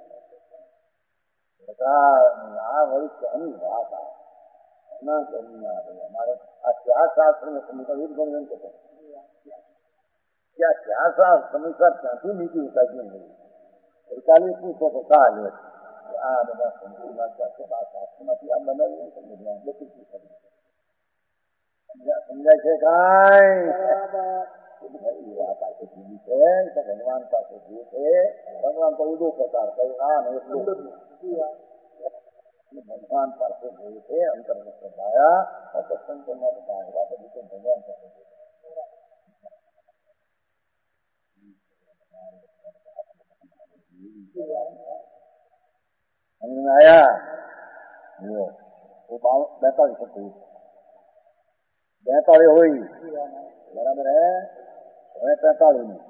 आ वरिष्ठ नहीं भाषा ना करनी आ रही हमारे क्या शास्त्र में समीकरण गुण कहते हैं क्या क्या शास्त्र समीक्षा क्योंकि नीति उतारी नहीं चालीस पूछो तो कहा ले आ बता समझाय છે કાય ભગવાન પાસે જે છે ભગવાન તો ઉદો પ્રકાર કઈ આ ને ભગવાન પાસે જે છે અંતર્ગત ભાયા સંતોના ભાયા બધું ભગવાન પાસે समझ में आया वो वो बैतालीस शक्ति बैतालीस हुई बराबर है पैंतालीस में।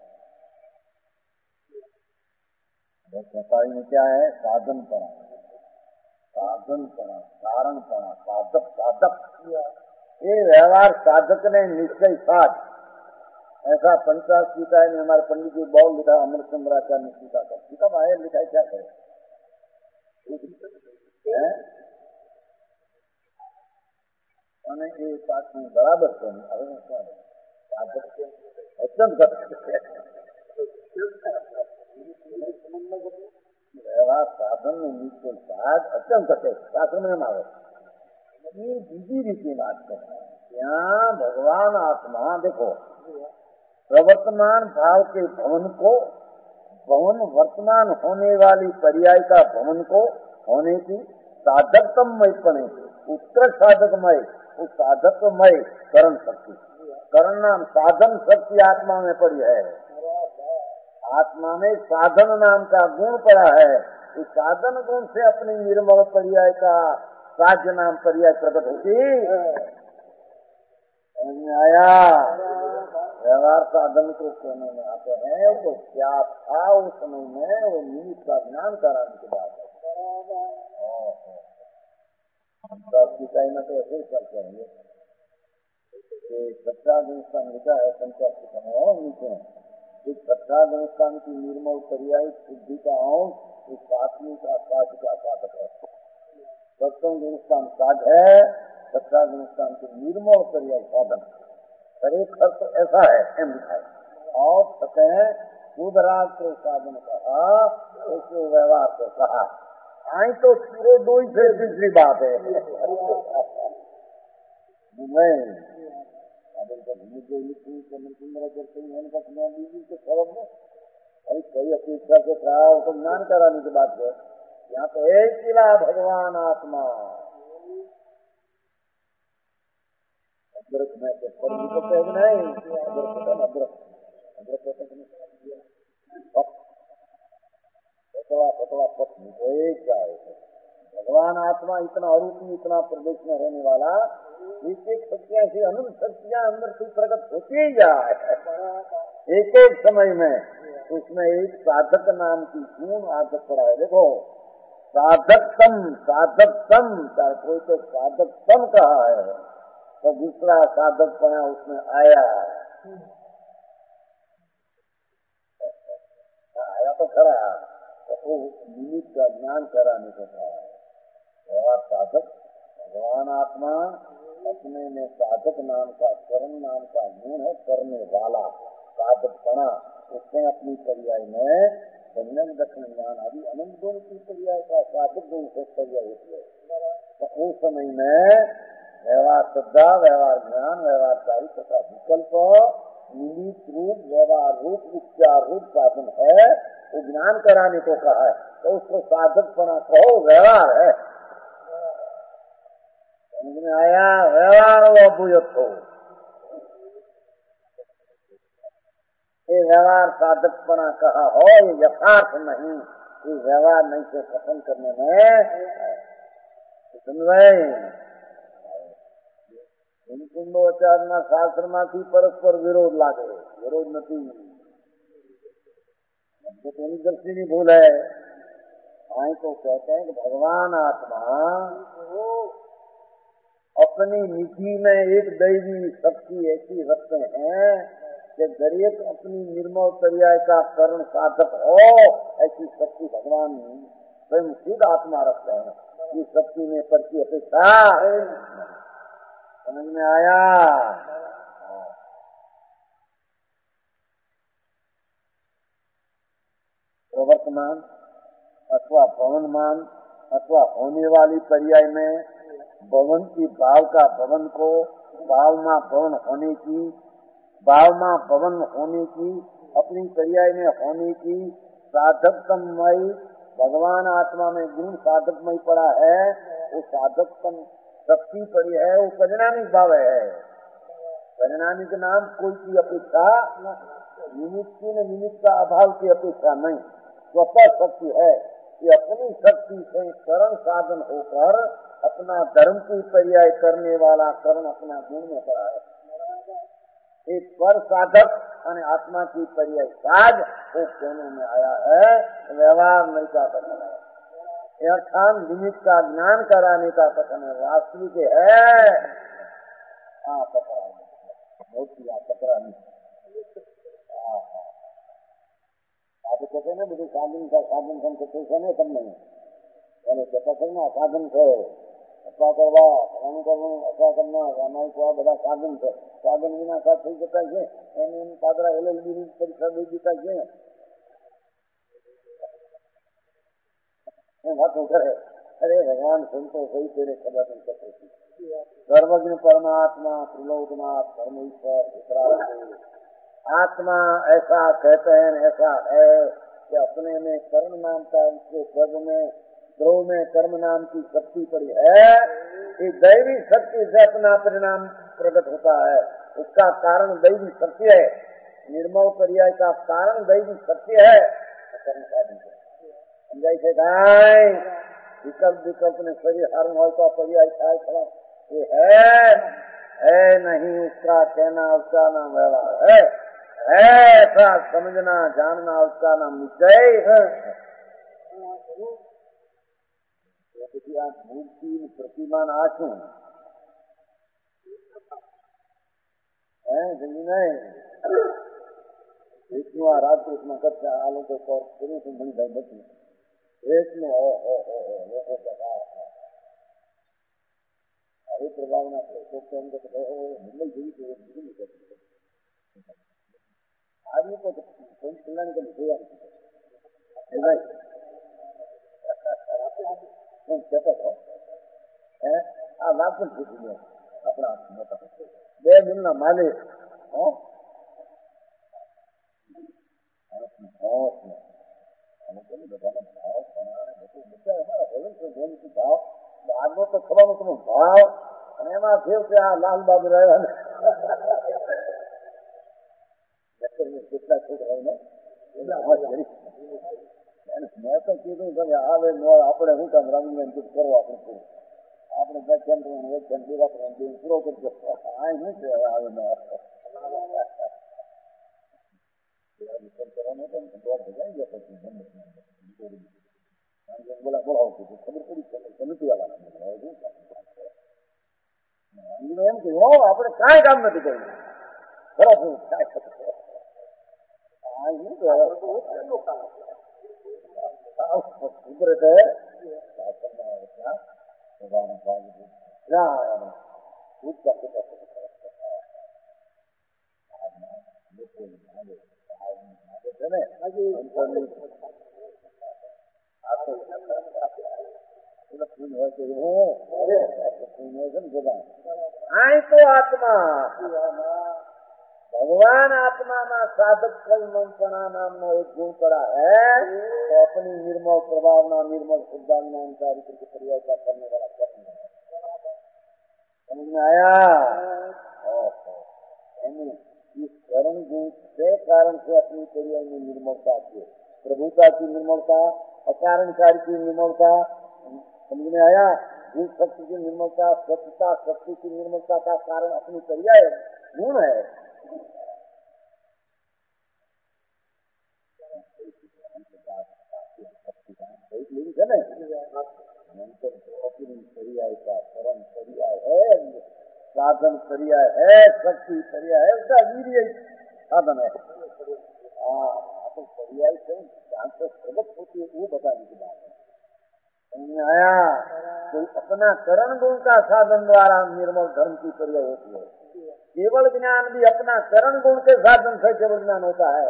पैंतालीस में क्या है? साधन पड़ा, साधन पड़ा, कारण पड़ा, साधक साधक। ये व्यवहार साधक ने निश्चय साध, ऐसा पंचायत सीता ने हमारे पंडित जी बहुत लिखा, अमृत चंद्राचार्य ने सीता का सीता भाई लिखा है, क्या करे ये बात में बराबर से अत्यंत व्यवहार साधन में निश्चय साध अत्यंत शास्त्र में हम आवे ये बीजी रीति बात करना है। यहाँ भगवान आत्मा देखो प्रवर्तमान भाव के भवन को, भवन वर्तमान होने वाली पर्याय का भवन को होने की साधकतमय पणे उत्कृष्ट साधकमय, उस साधकमय करण शक्ति, करण नाम साधन शक्ति आत्मा में पड़ी है। आत्मा में साधन नाम का गुण पड़ा है। इस साधन गुण से अपनी निर्मल पर्याय का साध्य नाम पर्याय प्रकट होती आया। व्यवहार साधन को कहने में आते हैं तो क्या था उस समय में, वो निमित्त का ज्ञान कराने की बात है। गीता में तो ऐसे ही चलते हैं। सच्चा गुणस्थान लिखा है पंचायत नीचे, इस सच्चा गुणस्थान की निर्मल पर्याय शुद्धि का अंश इस आत्मी का साध का साधक है। सत्संग गुणस्थान साध है, सच्चा गुणस्थान की निर्मल पर्याय साधन। एक अर्थ ऐसा है एम लिखा है। और कहते हैं शुद्धराग को साधन कहा, उसको व्यवहार को कहा। आई तो पूरे दो ही से तीसरी बात है कई अपेक्षा से कहा उसको ज्ञान कराने की बात है। यहाँ तो एक किला भगवान आत्मा अदरक में नहीं, अदरक अदरक अदरक पतला पतला पत्नी एक जाए। भगवान आत्मा इतना अरूपी, इतना प्रदेश में रहने वाला, एक एक शक्तियां से अनंत शक्तियां अंदर से प्रकट होती ही जाए एक एक समय में। उसमें एक साधक नाम की गुण आदत पड़ा है। देखो साधकतम साधकतम, कोई तो साधकतम कहा है तो दूसरा साधक बना उसमें आया आया तो खरा तो निमित्त का ज्ञान कराने को कहा। व्यवहार साधक भगवान आत्मा अपने में साधक नाम का, करण नाम का गुण है, करने वाला साधक बना। उसने अपनी पर्याय में संयम दक्षिण ज्ञान आदि अनंत गुण की पर्याय का साधक गुण से पर्याय होती है। तो उस समय में व्यवहार श्रद्धा, व्यवहार ज्ञान, व्यवहारकारी तथा विकल्प निमित्त रूप, व्यवहार रूप, उपचार रूप साधन है। वो ज्ञान कराने को कहा है तो उसको साधक बना कहो, व्यवहार है। समझ में आया? व्यवहार वो अभूयत हो, ये व्यवहार साधक बना कहा हो, ये यथार्थ नहीं, ये व्यवहार नहीं से कथन करने में समझ कुंडोचार शास्त्र में परस्पर विरोध लागे, विरोध नहीं, तेरी दृष्टि नहीं भूल है। आई तो कहते हैं कि भगवान आत्मा अपनी निधि में एक दैवी शक्ति ऐसी रखते हैं कि दरेक अपनी निर्मल पर्याय का करण साधक हो, ऐसी शक्ति भगवान स्वयं सिद्ध आत्मा रखते हैं। इस शक्ति में पर की अपेक्षा समझ में आया? प्रवर्तमान अथवा भवनमान अथवा होने वाली पर्याय में भवन की भाव का भवन को, भाव में भवन होने की, भाव में भवन होने की, अपनी पर्याय में होने की साधकतमय भगवान आत्मा में गुण साधकमय पड़ा है। वो साधकतम शक्ति पड़ी है, वो परिणामिक भाव है। परिणामिक नाम कोई की अपेक्षा, निमित्त की न निमित्त का अभाव की अपेक्षा नहीं, स्वतः शक्ति है। ये अपनी शक्ति से करण साधन होकर अपना धर्म की पर्याय करने वाला करण अपना गुण में पड़ा है। एक पर साधक અને आत्मा की पर्याय साध वो कहने में आया है, व्यवहार नहीं का कथन है, अर्थात निमित्त का ज्ञान कराने का कथन है, वास्तविक है हाँ पकड़ा बहुत किया पकड़ा नहीं। आप कहते हैं ना બધું સાધન का साधन हम कहते हैं ना तब नहीं यानी कहता है ना साधन है अथवा करवा काम करવું अथवा करना रामायण को બધા साधन है। साधन विना का થઈ જતા છે એની પાદરા એલએલબી ની પરીક્ષા દઈ દીધા છે એ વાતો કરે અરે ભગવાન સંતો કઈ તેરે ખબર નહીં કરતી સર્વજ્ઞ પરમાત્मा त्रिलोकनाथ परमेश्वर वितराग आत्मा ऐसा कहते हैं ऐसा है कि अपने में कर्म नाम का उसके स्वर्ग में ध्रुव में कर्म नाम की शक्ति पड़ी है। कि दैवी शक्ति से अपना परिणाम प्रकट होता है, उसका कारण दैवी शक्ति है। निर्मल पर्याय का कारण दैवी शक्ति है। समझाई છે કાંઈ विकल्प विकल्प ने शरीर हारण हो तो पर्याय થાય खड़ा ये है है नहीं उसका कहना उसका नाम व्यवहार है, है ऐसा समझना जानना उसका नाम निश्चय है। मूर्ति प्रतिमान आशू है जमीन है एक रात में करते आ लोग शुरू से बड़ी भाई बची एक में हो हो हो हो लोगों का अरे प्रभाव ना मुंबई जीवी तो नहीं करते आदमी को कोई चिल्लाने का लिखेगा नहीं कहता था आ बात में पूछ लिया अपना बे मिलना मालिक भाव बाद में तो खबर में तुम्हें भाव એમાં થયું કે આ લાલ બાબુ રહ્યા ને કેટલા છોકરાઓ ને મેં તો કીધું કે આવે આપણે શું કામ રમીને કરો આપણે પૂરું આપણે વ્યાખ્યાન કરવાનું વ્યાખ્યાન પૂરા કરવાનું પૂરો કરજો આ શું છે આવે બોલા બોલાવું ખબર પડી સમિતિ વાળા એમ કહ્યું આપણે કાંઈ કામ નથી કર્યું ખરાબ કુદરત आई तो आत्मा भगवान आत्मा में साधक कल मनपना नाम नो एक गुण पड़ा है तो अपनी निर्मल प्रभावना निर्मल शुद्धांगना चारित्र की पर्याय का करने वाला करने समझ में आया। इस करण गुण से कारण से अपनी पर्याय में निर्मलता की प्रभुता की निर्मलता अकारण कार्य की निर्मलता समझ में आया। भूत शक्ति की निर्मलता सत्यता शक्ति की निर्मलता का कारण अपनी पर्याय गुण है। अपनी पर्याय का कर्म पर्याय है, साधन पर्याय है, शक्ति पर्याय है, उसका वीर्य साधन है। हाँ तो पर्याय से जहाँ तक प्रगत होती है वो बताने की बात है। आया तो अपना करण गुण का साधन द्वारा निर्मल धर्म की पर्याय होती है। केवल ज्ञान भी अपना करण गुण के साधन से केवल ज्ञान होता है।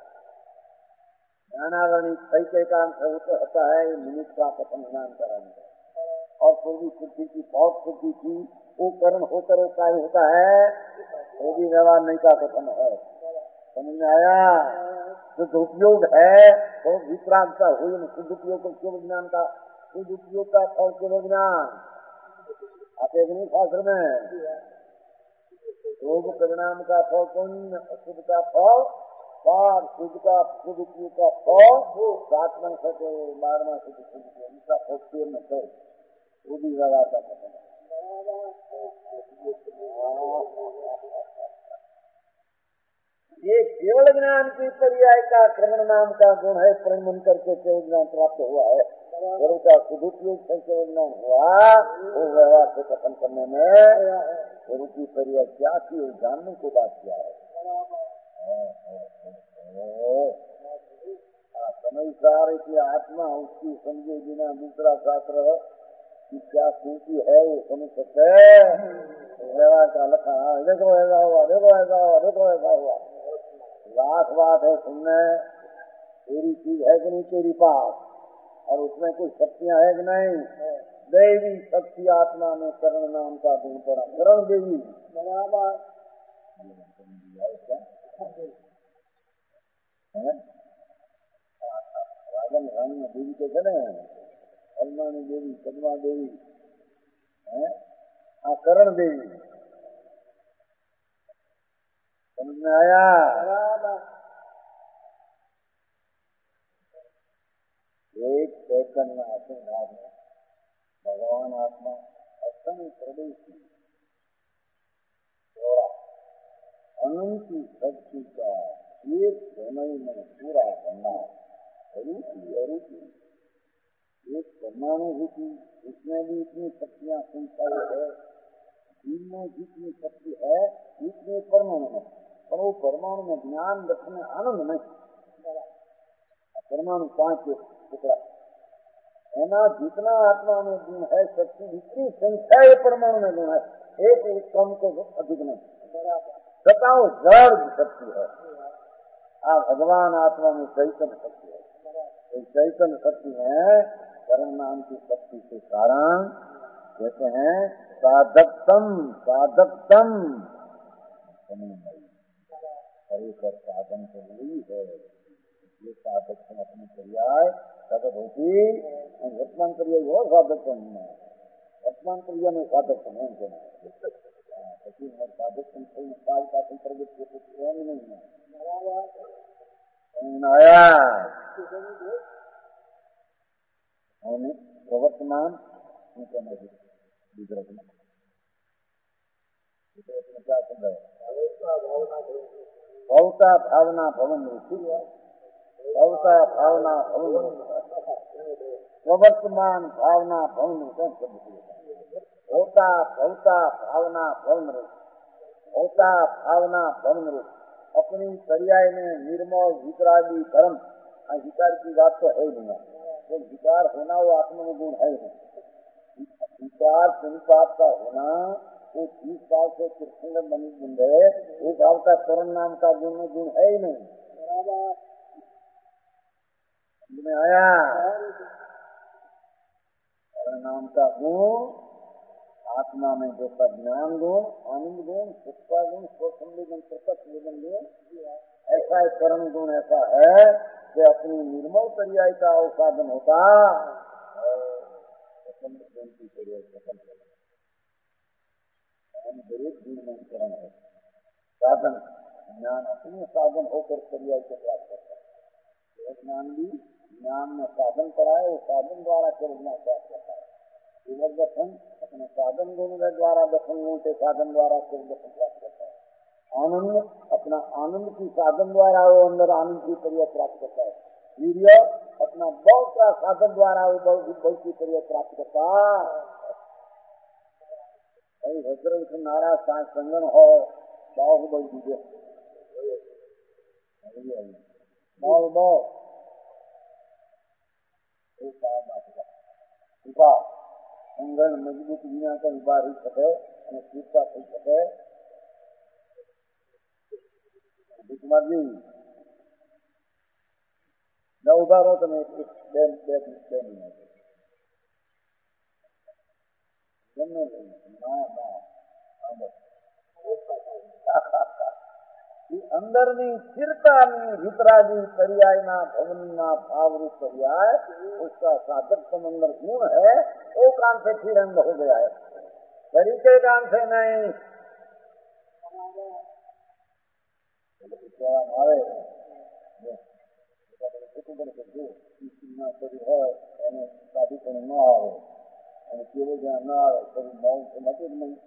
ज्ञानावरणी सही का होता है निमित्त का कथन ज्ञान कराने और पूर्वी शुद्धि की बहुत शुद्धि की वो करण होकर कार्य होता है वो भी व्यवहार नहीं का कथन है। समझ में आया। शुद्ध उपयोग है तो विप्रांतता हुई शुद्ध उपयोग केवल ज्ञान का शुद्ध उपयोग का फल केवल ज्ञान आते अग्नि शास्त्र में योग परिणाम का फल पुण्य अशुद्ध का फल पार शुद्ध का शुद्ध उपयोग का फल सातवां सके बारहवां शुद्ध शुद्ध इसका फल में है वो भी लगा था खत्म। ये केवल ज्ञान की पर्याय का क्रमण नाम का गुण है। प्रणमन करके केवल ज्ञान प्राप्त हुआ है और उसका सदुपयोग से केवल ज्ञान हुआ। वो व्यवहार से खत्म करने में गुरु की पर्याय क्या थी वो जानने को बात क्या है। समय सारे की आत्मा उसकी समझे बिना दूसरा शास्त्र की क्या स्थिति है वो समझ सकते है। व्यवहार का लखा देखो ऐसा हुआ, देखो ऐसा हुआ, देखो ऐसा हुआ। लाख बात है सुनने, तेरी चीज है कि नहीं तेरी पास, और उसमें कुछ शक्तियां है कि नहीं। देवी शक्ति आत्मा में करण नाम का गुण पड़ा। करण देवी बराबर राजन रानी में देवी के चले हैं, हनुमानी देवी, पद्मा देवी है, हाँ करण देवी। समझ में आया। एक सेकंड में आते भाग में भगवान आत्मा असन प्रदेश अनंत शक्ति का एक समय में पूरा करना अरूपी अरूपी एक परमाणुभूति, इसमें भी इतनी शक्तियां संचालित है। जीव में जितनी शक्ति है इतनी परमाणु में, और वो परमाणु में ज्ञान रखने आनंद नहीं। परमाणु पांच टुकड़ा है ना, जितना आत्मा में गुण है शक्ति इतनी संख्या है परमाणु में गुण है, एक एक कम को अधिक नहीं। बताओ जड़ शक्ति है। आप भगवान आत्मा में चैतन्य शक्ति है। चैतन्य शक्ति में कर्म नाम की शक्ति के कारण कहते हैं साधकतम साधकतम कर साधन के लिए है। ये साधक अपनी पर्याय साधक होती वर्तमान पर्याय हो साधक है। वर्तमान क्रिया में साधक नहीं देना साधक काल का अंतर्गत नहीं है। आया प्रवर्तमान गुजरात में क्या चल रहा है। भवता भावना भवन भवता भावना भवन प्रवर्तमान भावना भवन होता भवता भावना भवन होता भावना भवन रूप अपनी पर्याय में निर्मल वितरागी कर्म। विकार की बात तो है ही नहीं, तो विकार होना वो आत्मा में गुण है ही। विकार संपात का होना वो तीस साल से कृष्ण बनी बंदे एक भाव का करण नाम का गुण में गुण है ही नहीं। में आया करण नाम का गुण आत्मा में जैसा ज्ञान गुण, आनंद गुण, सुखा गुण, स्वसंधि गुण, प्रकट निगम गुण, ऐसा एक करण गुण ऐसा है कि अपनी निर्मल पर्याय का अवसाधन होता करण है। साधन ज्ञान अपने साधन होकर पर्याय को प्राप्त करता है। ज्ञान भी ज्ञान में साधन कराए, वो साधन द्वारा केवल प्राप्त करता है। केवल दर्शन अपने साधन गुण के द्वारा दर्शन गुण के साधन द्वारा केवल दर्शन प्राप्त करता है। आनंद अपना आनंद की साधन द्वारा वो अंदर आनंद की पर्याय प्राप्त करता है। वीर्य अपना बल का साधन द्वारा वो बल बल की पर्याय प्राप्त करता है। हजरत नारा सांस संगन हो बाहुबल दीजिए बाहुबल उभा अंगन मजबूत बिना कर उभा रही सके અને સ્વીરતા થઈ શકે। ભીખમાજી ન ઉભા રહો તમે બે બે બે મિનિટ ગમે ના ના અંદરની સ્થિરતાની વિતરાગી पर्यायना भवनना भावरूप पर्याय उसका साधक समंदर गुण है। वो काम से फिर अंग हो गया है, तरीके काम से नहीं। हमारे शादी करने न આવે અને કેવો જ્યાં ન આવે શરીર મૌન તો નથી જ નહીં.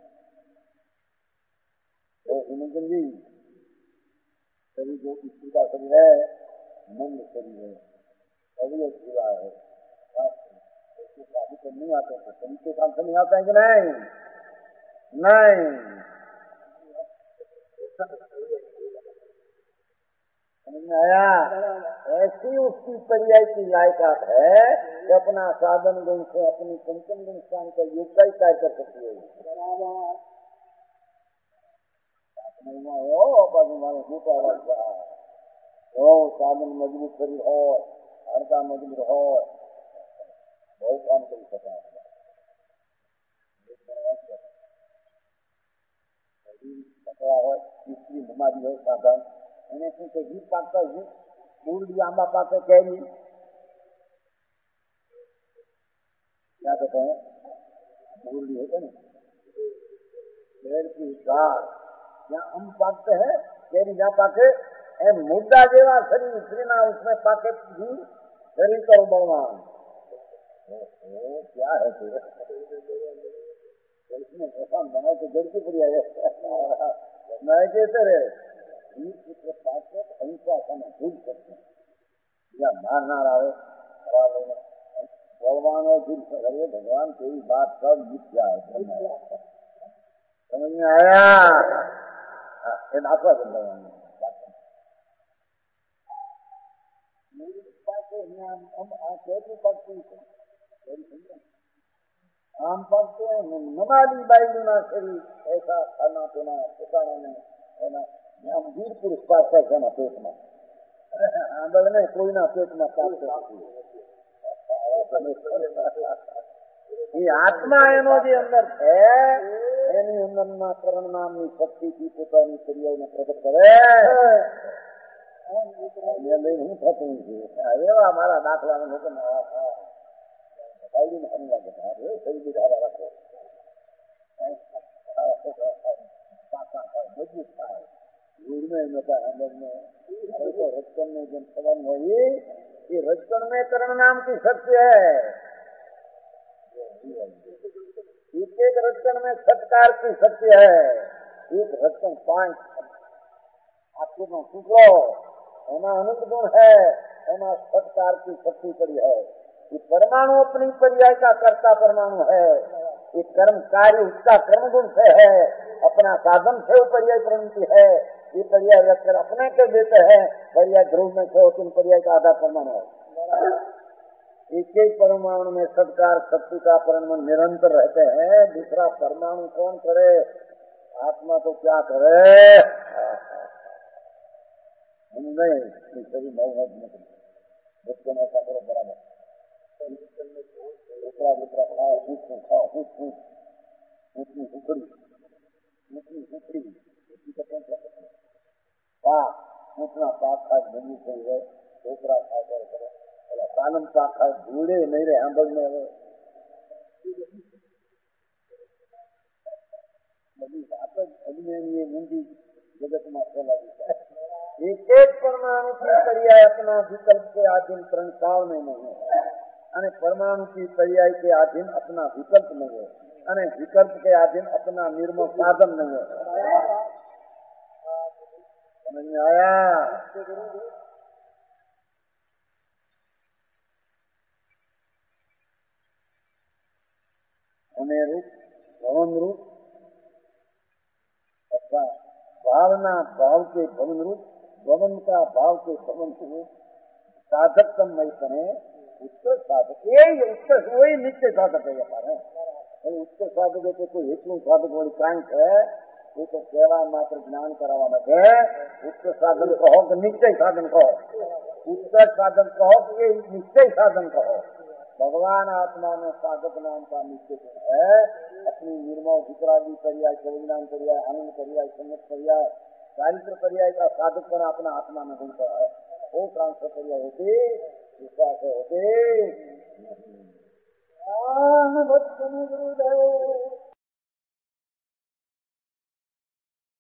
तो हिमचंद जी शरीर जो स्त्री का शरीर है मंद शरीर है, अभी जुड़ा है, उसके शादी तो नहीं आते तो शरीर के काम से नहीं आता है कि नहीं? नहीं. समझ में आया? ऐसी उसकी पर्याय की लायकात है कि अपना साधन गुण से अपनी पंचम गुण स्थान का योग का ही कार्य कर सकती है. हो बाजू मारे मोटा लगता हो, साधन मजबूत शरीर हो, हड़का मजबूत हो, बहुत काम कर सकता है. पकड़ा हो स्त्री बीमारी हो साधन એને શું કે ઘી પાકતા ઘી બુરડી આંબા પાકે કેરી क्या कहते हैं बूरडी होते ना पेड़ की गाढ़ जहाँ आम पाकते हैं केरी जहाँ पाके ए मुद्दा जेवा शरीर स्त्रीना उसमें पाके भी शरीर का बलवान क्या है तो इसमें ऐसा बनाए तो जड़ की पड़ी है बनाए कैसे रे पाके अहिंसा का भूल सकते या मारना आवे खराब होना बलवान और झूठ करिए भगवान तेरी बात सब मिथ्या है. समझ में आया? ये नापा चल रहा है आम पकते हैं नमाली बाई ना शरीर ऐसा खाना पीना ठिकाना में है ना आम वीर पुरुष पास है ना पेट में बदले कोई ना पेट में काटते ये आत्मा एनो जे अंदर है एनी अंदर करण नामनी शक्ति की પોતાની ક્રિયાને પ્રગટ કરે એ લઈને હું થતું છે એવા મારા દાખલાને લોકો કાયદી નહીં લાગે અરે સહી બિચારા રાખો મજબૂત થાય ગુરમે નતા અંદરને તો રચકનને જેમ થવાનું હોય ये रचकन में करण नाम की शक्ति है. एक एक रचकन में सत्कार की शक्ति है. एक रचकन पांच आपके में टुकड़ो एना अनंत गुण है, एना सत्कार की शक्ति पड़ी है. ये परमाणु अपनी पर्याय का कर्ता परमाणु है. ये कर्म कार्य उसका कर्म गुण से है, अपना साधन से वो पर्याय प्रवृत्ति है. ये पर्याय रखकर अपने के देते हैं, पर्याय ध्रुव में से तीन पर्याय का आधार परमाणु है. एक एक परमाणु में सत्कार शक्ति का परमाणु निरंतर रहते हैं. दूसरा परमाणु कौन करे? आत्मा तो क्या करे? नहीं सभी नहीं है बच्चे में ऐसा करो बराबर दूसरा दूसरा खाओ कुछ खाओ कुछ कुछ उतनी उकड़ी उतनी उकड़ी पाक उतना पाक खास बनी सही है. दूसरा खा कर करे बोला पालन पाक खास भूले नहीं रहे आंबल में हो बात अभिनय मुंडी जगत में फैला देता है. एक एक परमाणु की पर्याय अपना विकल्प के अधीन प्रण काल में नहीं है અને પરમાણુ की पर्याय के अधीन अपना विकल्प नहीं है અને विकल्प के अधीन अपना निर्मल साधन नहीं है. समझ में आया? हमें रूप भवन रूप अथवा भावना भाव के भवन रूप भवन का भाव के भवन रूप साधक तन्मय बने उत्तर साधक यही उत्तर वही नित्य साधक है. पारे उत्तर साधक है कोई हेतु साधक वाली कांक है वो तो सेवा मात्र ज्ञान करावा लगे. उत्तर साधन कहो कि निश्चय साधन कहो, उत्तर साधन कहो कि ये निश्चय साधन कहो. भगवान आत्मा में साधक नाम का निश्चय है. अपनी निर्मल वितरागी पर्याय परिणाम पर्याय आनंद पर्याय संगत पर्याय चारित्र पर्याय का साधक पर अपना आत्मा में गुण करा है. वो ट्रांसफर पर्याय होती विश्वास होते